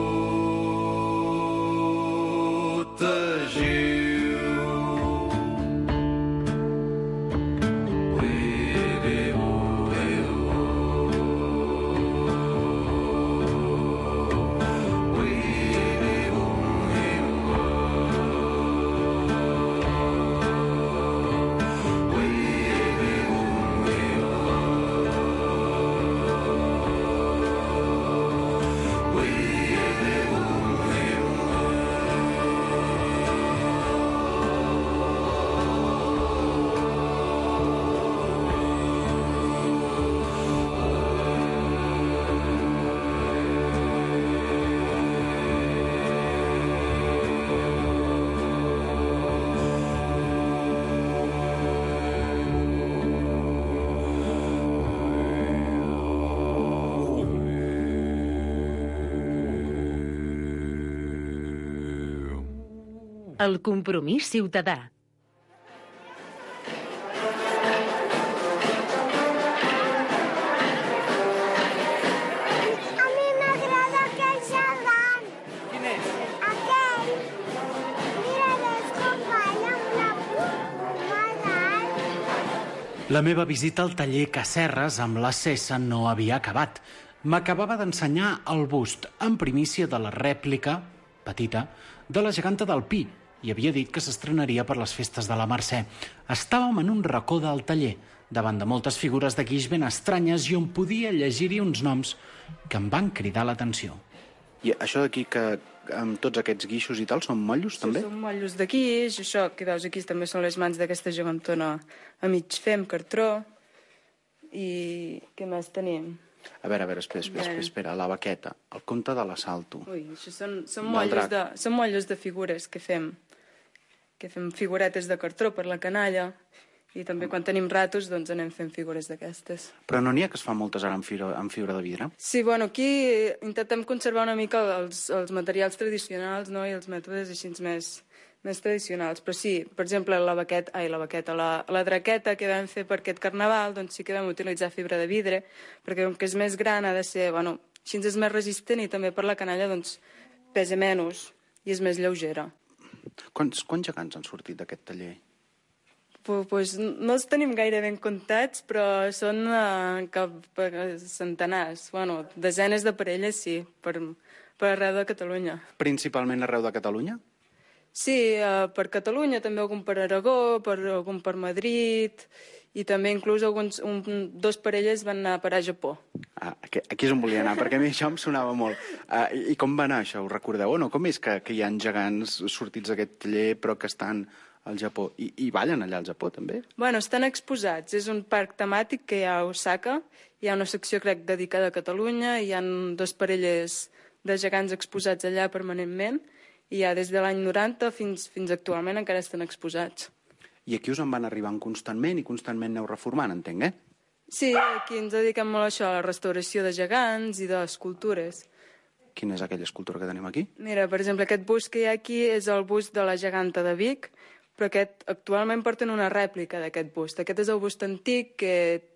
El compromís ciutadà. A mi m'agrada aquell gegant. Quin és? Aquell. Mira, descompanya amb la poma dalt. La meva visita al taller Casserres amb la Cessa no havia acabat. M'acabava d'ensenyar el bust en primícia de la rèplica, petita, de la geganta del Pi, i havia dit que s'estrenaria per les festes de la Mercè. Estàvem en un racó del taller, davant de moltes figures de guix ben estranyes i on podia llegir-hi uns noms que em van cridar l'atenció. I això d'aquí, que amb tots aquests guixos i tal, són motllos, sí, també? Són motllos de guix, això que veus aquí també són les mans d'aquesta gegantona a mig fer amb cartró. I què més tenim? A veure, a veure, espera, espera, espera, espera. La baqueta, el conte de l'assalto. Ui, això són, són, motllos de, són motllos de figures que fem, que fem figuretes de cartró per la canalla, i també quan tenim ratos doncs anem fent figures d'aquestes. Però no n'hi ha que es fa moltes ara amb fibra, amb fibra de vidre? Sí, bueno, aquí intentem conservar una mica els, els materials tradicionals, no?, i els mètodes així més, més tradicionals. Però sí, per exemple, la baqueta, ai, la baqueta, la, la draqueta que vam fer per aquest carnaval, doncs sí que vam utilitzar fibra de vidre, perquè com que és més gran ha de ser, bueno, així és més resistent i també per la canalla doncs pesa menys i és més lleugera. Quants, quants gegants han sortit d'aquest taller? Pues, pues no els tenim gaire ben comptats, però són uh, cap a centenars, bueno, desenes de parelles, sí, per, per arreu de Catalunya. Principalment arreu de Catalunya? Sí, uh, per Catalunya, també algun per Aragó, per, algun per Madrid, i també inclús alguns, un, dos parelles van anar a parar a Japó. Ah, aquí, aquí és on volia anar, perquè a mi això em sonava molt. Uh, i, I com va anar això? Ho recordeu o no? Com és que, que hi ha gegants sortits d'aquest taller però que estan al Japó? I, i ballen allà al Japó, també? Bueno, estan exposats. És un parc temàtic que hi ha a Osaka. Hi ha una secció, crec, dedicada a Catalunya. Hi ha dos parelles de gegants exposats allà permanentment. I ja des de l'any noranta fins, fins actualment encara estan exposats. I aquí us en van arribant constantment i constantment aneu reformant, entenc, eh? Sí, aquí ens dediquem molt a això, a la restauració de gegants i d'escultures. Quina és aquella escultura que tenim aquí? Mira, per exemple, aquest bust que hi ha aquí és el bust de la geganta de Vic, però aquest actualment porten una rèplica d'aquest bust. Aquest és el bust antic, que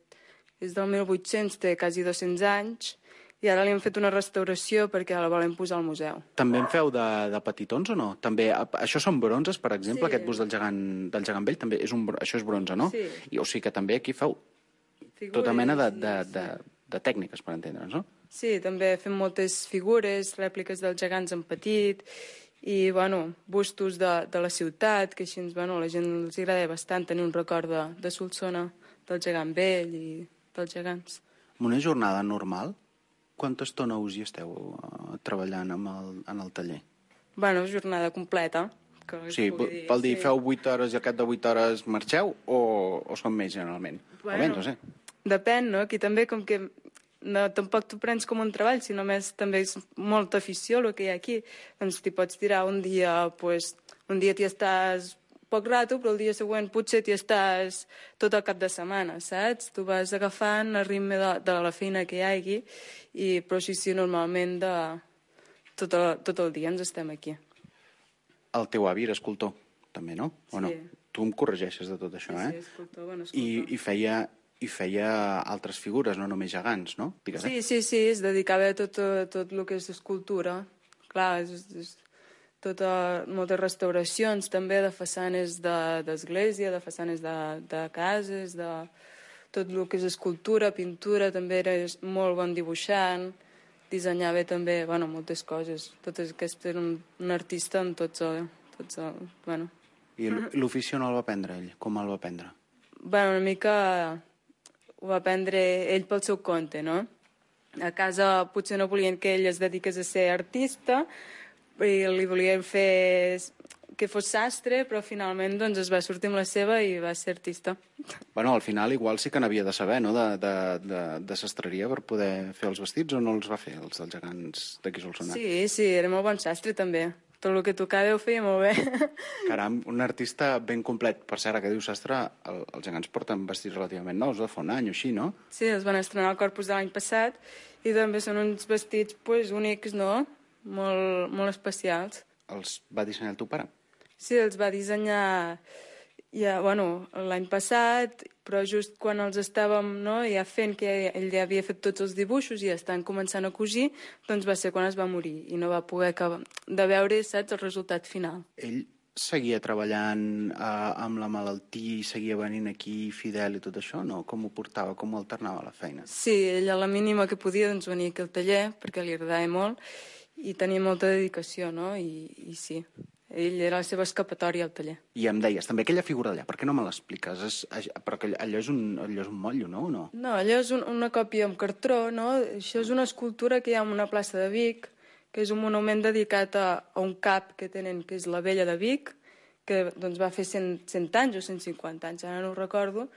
és del mil vuit-cents, té quasi dos-cents anys, i ara li hem fet una restauració perquè la volem posar al museu. També en feu de, de petitons o no? També, això són bronzes, per exemple, Sí. aquest bust del gegant, del gegant vell, també és un, això és bronze, no? Sí. I, o sigui que també aquí feu Figures, tota mena de, sí, de, sí. de, de tècniques, per entendre'ns, no? Sí, també fem moltes figures, rèpliques dels gegants en petit, i, bueno, bustos de, de la ciutat, que així, bueno, a la gent els agrada bastant tenir un record de, de Solsona, del gegant vell i dels gegants. En una jornada normal, quanta estona us hi esteu uh, treballant amb el, en el taller? Bueno, jornada completa. Que Sí, dir, vol dir, sí. feu vuit hores i al cap de vuit hores marxeu o, o són més, generalment? Bueno, o menys, no sé. Depèn, no? Aquí també, com que no, tampoc t'ho prens com un treball, sinó més també és molta afició el que hi ha aquí. Doncs t'hi pots tirar un dia, pues, un dia t'hi estàs poc rato, però el dia següent potser t'hi estàs tot el cap de setmana, saps? Tu vas agafant el ritme de, de la feina que hi hagi, i, però sí, sí, normalment de, tot, el, tot el dia ens estem aquí. El teu avi era escultor, també, no? O Sí. no? Tu em corregeixes de tot això, Sí, eh? sí, escultor, bueno, I, escultor. i, feia, I feia altres figures, no només gegants, no? Digues, Sí, sí, sí, es dedicava a tot, a tot el que és escultura. Clar, és, és tota, moltes restauracions també de façanes d'església, de, de façanes de, de cases, de tot el que és escultura, pintura, també era molt bon dibuixant, dissenyava també, bueno, moltes coses. Tot aquest era un, un artista en tots el, tots el, bueno. I l'ofici on el va aprendre ell? Com el va aprendre? Bueno, una mica ho va aprendre ell pel seu compte, no? A casa potser no volien que ell es dediqués a ser artista i li volien fer que fos sastre, però finalment doncs, es va sortir amb la seva i va ser artista. Bueno, al final igual sí que n'havia de saber, no?, de, de, de, de sastreria per poder fer els vestits, o no els va fer, els dels gegants d'aquí Solsona? Sí, sí, era molt bon sastre també. Tot el que tocava ho feia molt bé. Caram, un artista ben complet. Per cert, que diu sastre, el, els gegants porten vestits relativament nous, de fa un any o així, no? Sí, els van estrenar al Corpus de l'any passat i també són uns vestits pues, únics, no? Molt, molt especials. Els va dissenyar el teu pare? Sí, els va dissenyar ja, bueno, l'any passat, però just quan els estàvem, no, ja fent que ell ja havia fet tots els dibuixos i ja estan començant a cosir, doncs va ser quan es va morir i no va poder acabar de veure, saps, el resultat final. Ell seguia treballant eh, amb la malaltia i seguia venint aquí fidel i tot això, no? Com ho portava, com ho alternava la feina? Sí, ell a la mínima que podia doncs, venia aquí al taller perquè li agradava molt i tenia molta dedicació, no? I, i sí, ell era la seva escapatòria al taller. I em deies, també aquella figura d'allà, per què no me l'expliques? És, és, perquè allò és, un, allò és un motllo, no? no? No, allò és un, una còpia amb cartró, no? Això és una escultura que hi ha en una plaça de Vic, que és un monument dedicat a, a un cap que tenen, que és la Vella de Vic, que doncs, va fer cent, cent anys o cent cinquanta anys, ara no ho recordo,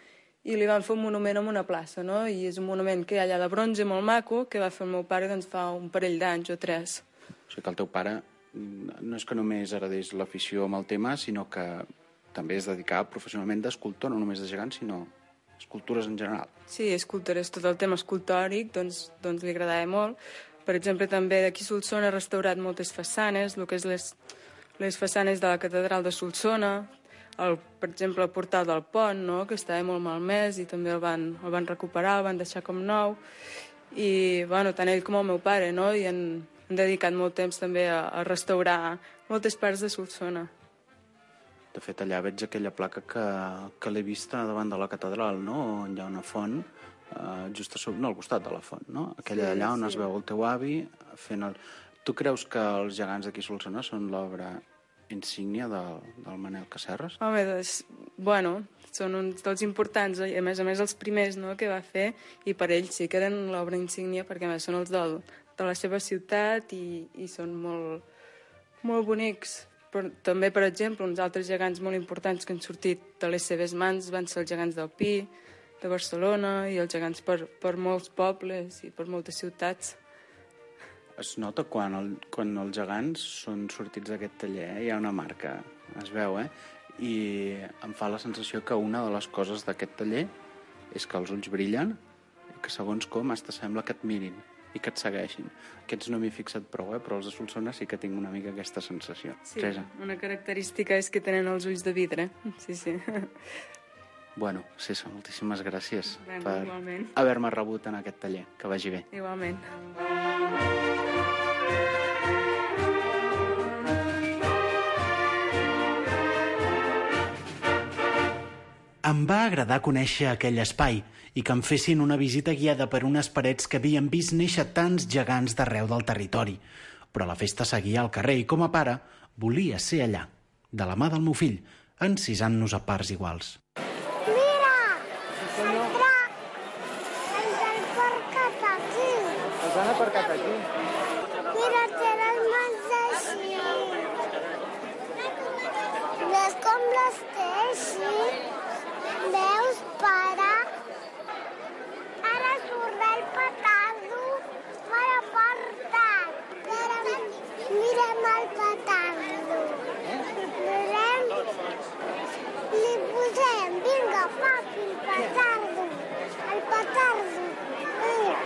i li van fer un monument en una plaça, no? I és un monument que hi ha allà de bronze, molt maco, que va fer el meu pare doncs, fa un parell d'anys o tres. O sigui que el teu pare no és que només heredés l'afició amb el tema, sinó que també es dedicava professionalment d'escultor, no només de gegants, sinó escultures en general. Sí, escultores, tot el tema escultòric doncs, doncs li agradava molt. Per exemple, també d'aquí a Solsona ha restaurat moltes façanes, el que és les, les façanes de la catedral de Solsona, el, per exemple, el portal del pont, no?, que estava molt malmès i també el van, el van recuperar, el van deixar com nou. I, bueno, tant ell com el meu pare, no?, i han, han dedicat molt temps també a, a restaurar moltes parts de Solsona. De fet, allà veig aquella placa que, que l'he vista davant de la catedral, no?, on hi ha una font, eh, just a sobre, no, al costat de la font, no?, aquella d'allà on sí. Es veu el teu avi fent el... Tu creus que els gegants d'aquí a Solsona són l'obra insígnia del, del Manel Casserres? Home, doncs, bueno, són uns dels importants, i a més a més els primers, no?, que va fer, i per ells sí que eren l'obra insígnia, perquè a més són els del, de la seva ciutat i, i són molt, molt bonics. Però també, per exemple, uns altres gegants molt importants que han sortit de les seves mans van ser els gegants del Pi, de Barcelona, i els gegants per, per molts pobles i per moltes ciutats. Es nota quan, el, quan els gegants són sortits d'aquest taller, hi ha una marca, es veu, eh? I em fa la sensació que una de les coses d'aquest taller és que els ulls brillen i que segons com hasta sembla que et mirin i que et segueixin. Aquests no m'hi he fixat prou, eh? Però els de Solsona sí que tinc una mica aquesta sensació. Sí, Teresa. Una característica és que tenen els ulls de vidre, sí, sí. Bueno, César, moltíssimes gràcies Bé, per igualment. haver-me rebut en aquest taller. Que vagi bé. Igualment. Em va agradar conèixer aquell espai i que em fessin una visita guiada per unes parets que havien vist néixer tants gegants d'arreu del territori. Però la festa seguia al carrer i, com a pare, volia ser allà, de la mà del meu fill, encisant-nos a parts iguals. Mira! El drac! Els han aparcat aquí. Els han aparcat aquí? Mira, tenen mans així. Ves com les té així? Veus, pare? Ara surt el petardo per apartat. Ara mirem el petardo. Mirem. Li posem. Vinga, papi, el petardo. El petardo. Vinga.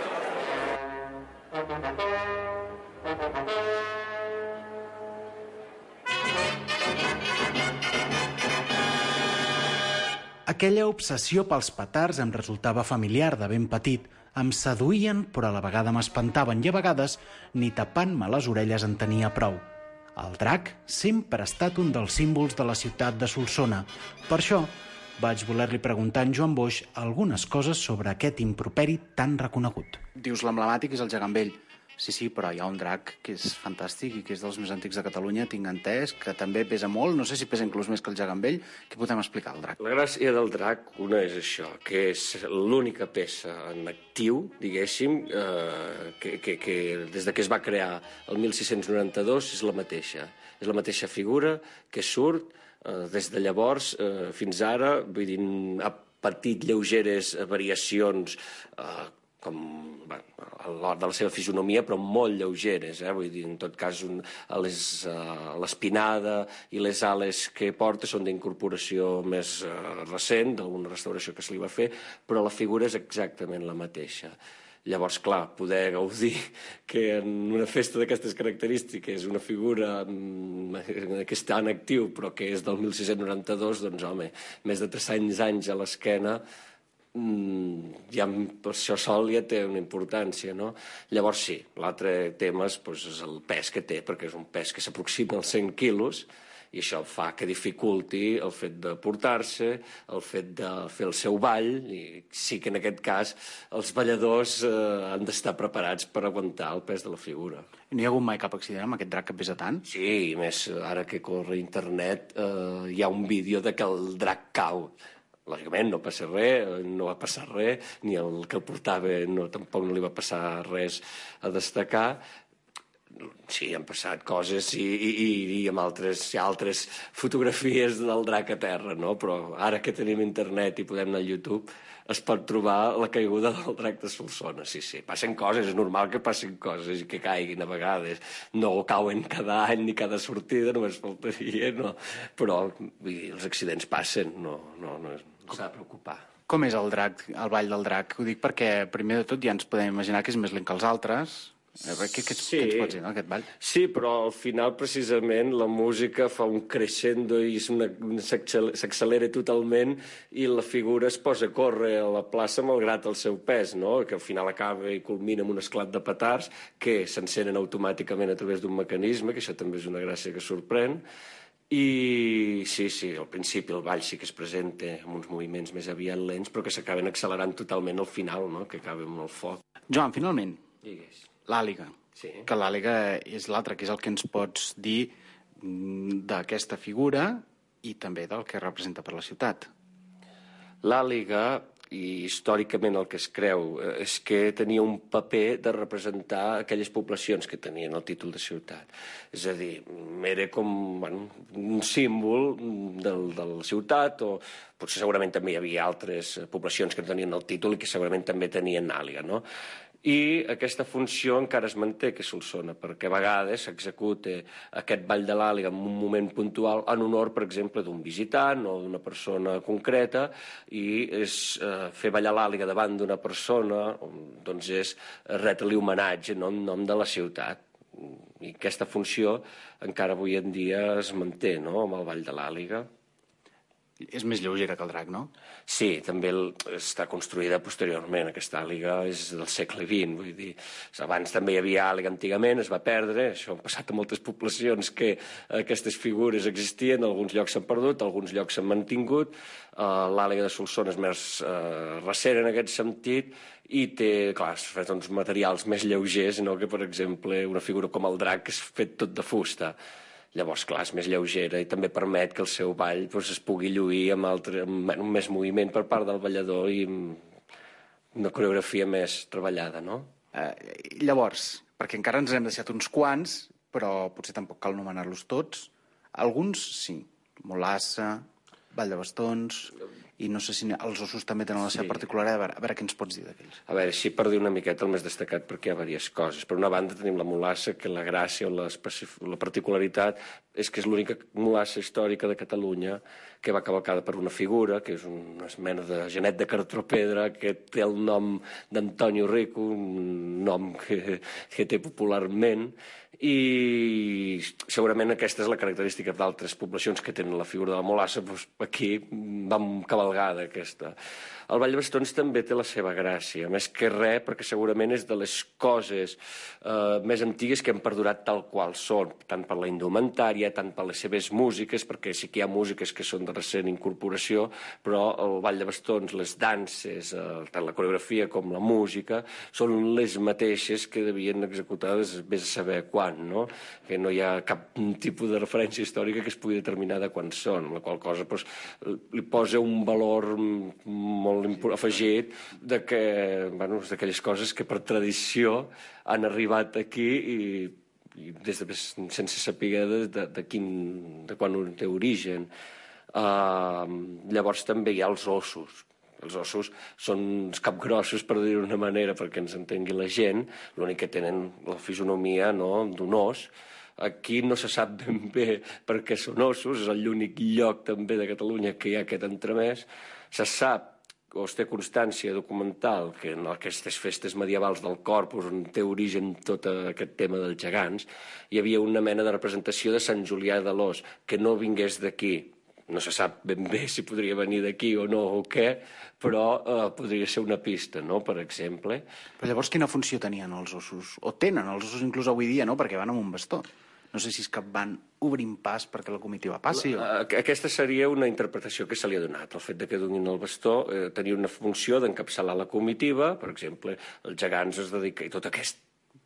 Aquella obsessió pels petards em resultava familiar de ben petit. Em seduïen, però a la vegada m'espantaven i a vegades ni tapant-me les orelles en tenia prou. El drac sempre ha estat un dels símbols de la ciutat de Solsona. Per això vaig voler-li preguntar a en Joan Boix algunes coses sobre aquest improperi tan reconegut. Dius l'emblemàtic és el gegant vell. Sí, sí, però hi ha un drac que és fantàstic i que és dels més antics de Catalunya, tinc entès, que també pesa molt, no sé si pesa inclús més que el gegant vell. Què podem explicar del drac? La gràcia del drac, una és això, que és l'única peça en actiu, diguéssim, eh, que, que, que des de que es va crear el mil sis-cents noranta-dos és la mateixa. És la mateixa figura que surt eh, des de llavors eh, fins ara, vull dir, ha patit lleugeres variacions eh, com bueno, a l'hora de la seva fisonomia, però molt lleugeres, eh? Vull dir, en tot cas, un, l'espinada i les ales que porta són d'incorporació més uh, recent, d'alguna restauració que se li va fer, però la figura és exactament la mateixa. Llavors, clar, poder gaudir que en una festa d'aquestes característiques una figura mm, que està en actiu, però que és del mil sis-cents noranta-dos, doncs, home, més de tres-cents anys a l'esquena, Mm, ja per això sol ja té una importància, no? Llavors sí, l'altre tema és, doncs, és el pes que té, perquè és un pes que s'aproxima als cent quilos i això fa que dificulti el fet de portar-se, el fet de fer el seu ball, i sí que en aquest cas els balladors eh, han d'estar preparats per aguantar el pes de la figura. I no hi ha hagut mai cap accident amb aquest drac que pesa tant? Sí, i més ara que corre internet eh, hi ha un vídeo de que el drac cau. Lògicament no passa res, no va passar res, ni el que el portava no, tampoc no li va passar res a destacar. Sí, han passat coses i, i, i amb altres, hi ha altres fotografies del drac a terra, no? Però ara que tenim internet i podem anar al YouTube, es pot trobar la caiguda del drac de Solsona, sí, sí. Passen coses, és normal que passin coses i que caiguin a vegades. No cauen cada any ni cada sortida, només faltaria, no? Però vull dir, els accidents passen, no, no, no, no s'ha de preocupar. Com és el drac, el ball del drac? Ho dic perquè, primer de tot, ja ens podem imaginar que és més lent que els altres. Què, què, Sí. què ens pots dir, no, aquest ball? Sí, però al final, precisament, la música fa un crescendo i és una- una- s'accel- s'accelera totalment i la figura es posa a córrer a la plaça malgrat el seu pes, no? Que al final acaba i culmina amb un esclat de petards que s'encenen automàticament a través d'un mecanisme, que això també és una gràcia que sorprèn. I sí, sí, al principi el ball sí que es presenta amb uns moviments més aviat lents, però que s'acaben accelerant totalment al final, no? Que acaba amb el foc. Joan, finalment, Digues. l'àliga. Sí. Que l'àliga és l'altre, que és el que ens pots dir mm, d'aquesta figura i també del que representa per la ciutat. L'àliga, i històricament el que es creu, eh, és que tenia un paper de representar aquelles poblacions que tenien el títol de ciutat. És a dir, era com bueno, un símbol del, de la ciutat, o potser segurament també hi havia altres poblacions que tenien el títol i que segurament també tenien àliga, no? I aquesta funció encara es manté, que és Solsona, perquè a vegades s'executa aquest ball de l'àliga en un moment puntual en honor, per exemple, d'un visitant o d'una persona concreta, i és eh, fer ballar l'àliga davant d'una persona, doncs és retre-li homenatge no, en nom de la ciutat. I aquesta funció encara avui en dia es manté, no?, amb el ball de l'àliga. És més lleugera que el drac, no? Sí, també el, està construïda posteriorment. Aquesta àliga és del segle vint, vull dir, abans també hi havia àliga antigament, es va perdre, això ha passat a moltes poblacions que aquestes figures existien, alguns llocs s'han perdut, alguns llocs s'han mantingut. Uh, l'àliga de Solsona és més uh, recent en aquest sentit i té, clar, es fet uns materials més lleugers, no?, que, per exemple, una figura com el drac que és fet tot de fusta. Llavors, clar, és més lleugera i també permet que el seu ball doncs, es pugui lluir amb, altre, amb més moviment per part del ballador i una coreografia més treballada, no? Eh, llavors, perquè encara ens hem deixat uns quants, però potser tampoc cal anomenar-los tots. Alguns, sí. Molassa, ball de bastons, i no sé si els ossos també tenen la seva Sí. particularitat. A veure, a veure què ens pots dir d'aquells. A veure, sí, per dir una miqueta el més destacat, perquè hi ha diverses coses. Per una banda tenim la mulassa, que la gràcia o la, la particularitat és que és l'única mulassa històrica de Catalunya que va cavalcada per una figura, que és una mena de genet de cartropedra, que té el nom d'Antonio Rico, un nom que, que té popularment, i segurament aquesta és la característica d'altres poblacions que tenen la figura de la mulassa, doncs aquí vam cavalgada aquesta. El ball de bastons també té la seva gràcia, més que res perquè segurament és de les coses eh, més antigues que han perdurat tal qual són, tant per la indumentària, tant per les seves músiques, perquè sí que hi ha músiques que són de recent incorporació, però el ball de bastons, les danses, eh, tant la coreografia com la música, són les mateixes que devien executar des vés a saber quan, no? Que no hi ha cap tipus de referència històrica que es pugui determinar de quan són, amb la qual cosa doncs, li posa un valor molt afegit de que, bueno, d'aquelles coses que per tradició han arribat aquí i, i des de, sense saber de, de, de, quin, de quan té origen. Uh, llavors també hi ha els ossos. Els ossos són uns capgrossos, per dir-ho d'una manera, perquè ens entengui la gent, l'únic que tenen la fisonomia, no?, d'un os. Aquí no se sap ben bé per què són ossos, és l'únic lloc també de Catalunya que hi ha aquest entremès. Se sap o es té constància documental que en aquestes festes medievals del Corpus, on té origen tot aquest tema dels gegants, hi havia una mena de representació de Sant Julià de l'Os, que no vingués d'aquí. No se sap ben bé si podria venir d'aquí o no o què, però eh, podria ser una pista, no?, per exemple. Però llavors quina funció tenien els ossos? O tenen els ossos inclús avui dia, no?, perquè van amb un bastó. No sé si és que van obrint pas perquè la comitiva passi. O... Aquesta seria una interpretació que se li ha donat. El fet de que donin el bastó eh, tenia una funció d'encapçalar la comitiva, per exemple, els gegants es dediquen, i tot aquest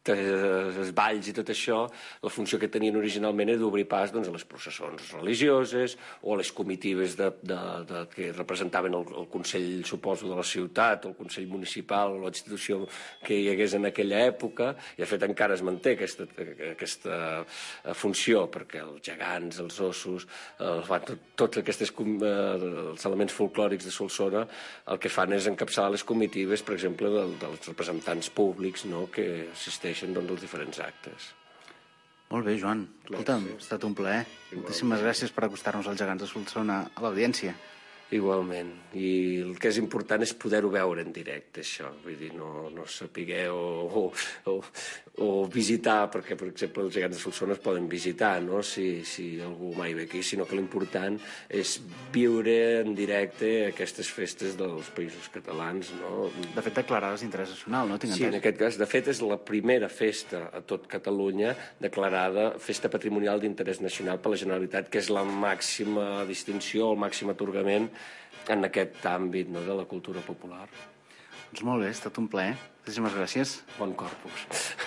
els balls i tot això, la funció que tenien originalment era d'obrir pas doncs, a les processons religioses o a les comitives de, de, de, que representaven el, el Consell, suposo, de la ciutat, o el Consell Municipal, o la institució que hi hagués en aquella època, i de fet encara es manté aquesta, aquesta funció, perquè els gegants, els ossos, els, tot, tots aquests els elements folclòrics de Solsona, el que fan és encapçalar les comitives, per exemple, del, dels representants públics, no?, que assisteixen doncs, als diferents actes. Molt bé, Joan. Escolta'm, ha estat un plaer. Moltíssimes gràcies per acostar-nos als gegants de Solsona a l'audiència. Igualment. I el que és important és poder-ho veure en directe, això. Vull dir, no, no sapigueu o, o, o visitar, perquè, per exemple, els gegants de Solsona es poden visitar, no?, si, si algú mai ve aquí, sinó que l'important és viure en directe aquestes festes dels països catalans, no? De fet, declarades d'interès nacional, no? Tinc Sí, en entès. aquest cas, de fet, és la primera festa a tot Catalunya declarada Festa Patrimonial d'Interès Nacional per la Generalitat, que és la màxima distinció, el màxim atorgament en aquest àmbit, no?, de la cultura popular. Doncs molt bé, ha estat un plaer. Moltíssimes gràcies. Bon corpus.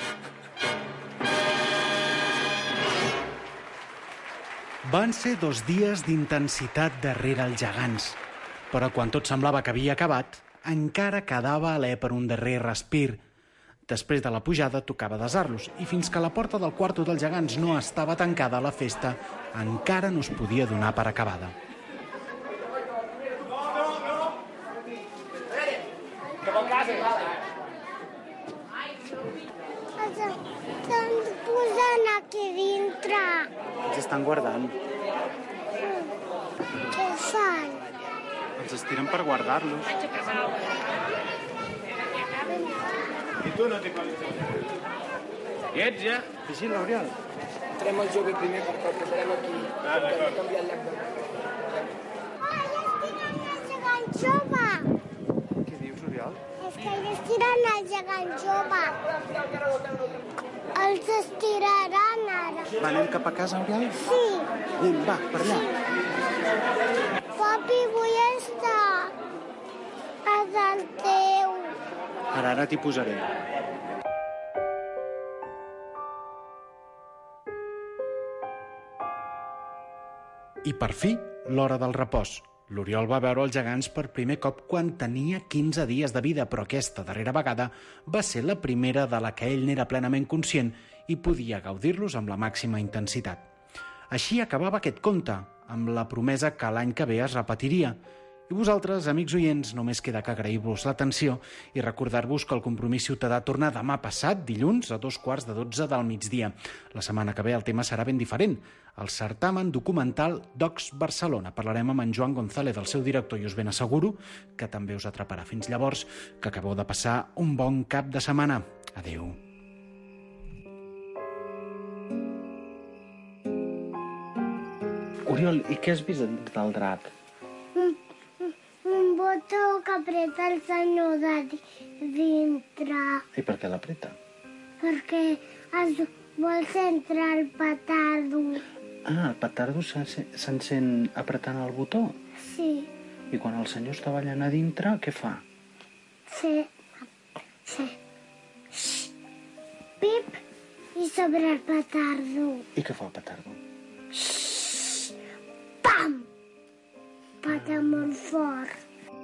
Van ser dos dies d'intensitat darrere els gegants, però quan tot semblava que havia acabat, encara quedava alè per un darrer respir. Després de la pujada tocava desar-los, i fins que la porta del quarto dels gegants no estava tancada, la festa encara no es podia donar per acabada. Estan posant aquí dintre. Ens estan guardant. Què fan? Ens estiren per guardar-los. I tu no t'hi pots. Hi ets, ja? Vigila, Oriol. Trem el jove primer perquè el posarem aquí. Ah, d'acord. Canviar el llac de... Ai, estiren el gegant jove. Què dius, Oriol? És que ells estiren el gegant jove. Els estiraran ara. Va, anem cap a casa, Oriol? Sí. Anem, va, per allà. Papi, vull estar a dalt teu. Ara, ara t'hi posaré. I per fi, l'hora del repòs. L'Oriol va veure els gegants per primer cop quan tenia quinze dies de vida, però aquesta darrera vegada va ser la primera de la que ell n'era plenament conscient i podia gaudir-los amb la màxima intensitat. Així acabava aquest conte, amb la promesa que l'any que ve es repetiria. I vosaltres, amics oients, només queda que agrair-vos l'atenció i recordar-vos que el Compromís Ciutadà torna demà passat, dilluns, a dos quarts de dotze del migdia. La setmana que ve el tema serà ben diferent. El certamen documental Docs Barcelona. Parlarem amb en Joan González, el seu director, i us ben asseguro que també us atraparà. Fins llavors, que acabeu de passar un bon cap de setmana. Adéu. Oriol, i què has vist dins del drac? Un botó que apreta el senyor de dintre. I per què l'apreta? Perquè es vol centrar el petardo. Ah, el petardo s'encén apretant el botó? Sí. I quan el senyor està ballant a dintre, què fa? Sí. Sí. Pip i sobre el petardo. I què fa el petardo? Pam! Pata molt fort.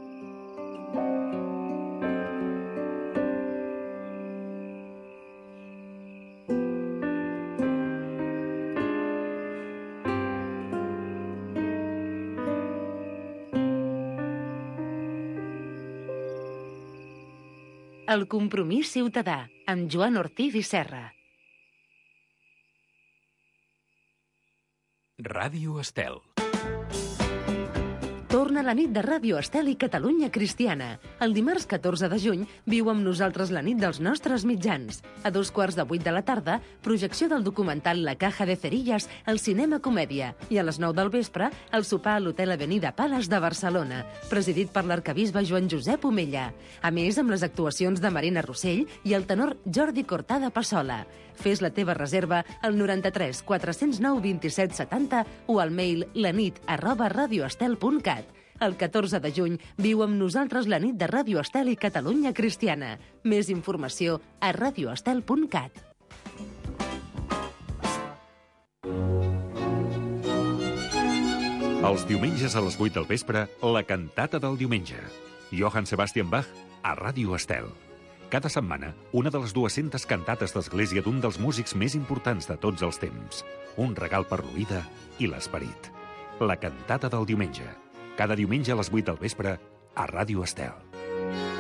El Compromís Ciutadà, amb Joan Ortiz i Serra. Ràdio Estel. Torna la nit de Ràdio Estel i Catalunya Cristiana. El dimarts catorze de juny viu amb nosaltres la nit dels nostres mitjans. A dos quarts de vuit de la tarda, projecció del documental La Caja de Cerillas al Cinema Comèdia. I a les nou del vespre, el sopar a l'Hotel Avenida Palace de Barcelona, presidit per l'arquebisbe Joan Josep Omella. A més, amb les actuacions de Marina Rossell i el tenor Jordi Cortada Passola. Fes la teva reserva al noranta-tres quatre cents nou vint-i-set setanta o al mail lanit arroba radioestel punt cat. El catorze de juny viu amb nosaltres la nit de Ràdio Estel i Catalunya Cristiana. Més informació a radio estel punt cat. Els diumenges a les vuit del vespre, la cantata del diumenge. Johann Sebastian Bach a Ràdio Estel. Cada setmana, una de les dues-centes cantates d'església d'un dels músics més importants de tots els temps. Un regal per l'oïda i l'esperit. La cantata del diumenge. Cada diumenge a les vuit del vespre a Ràdio Estel.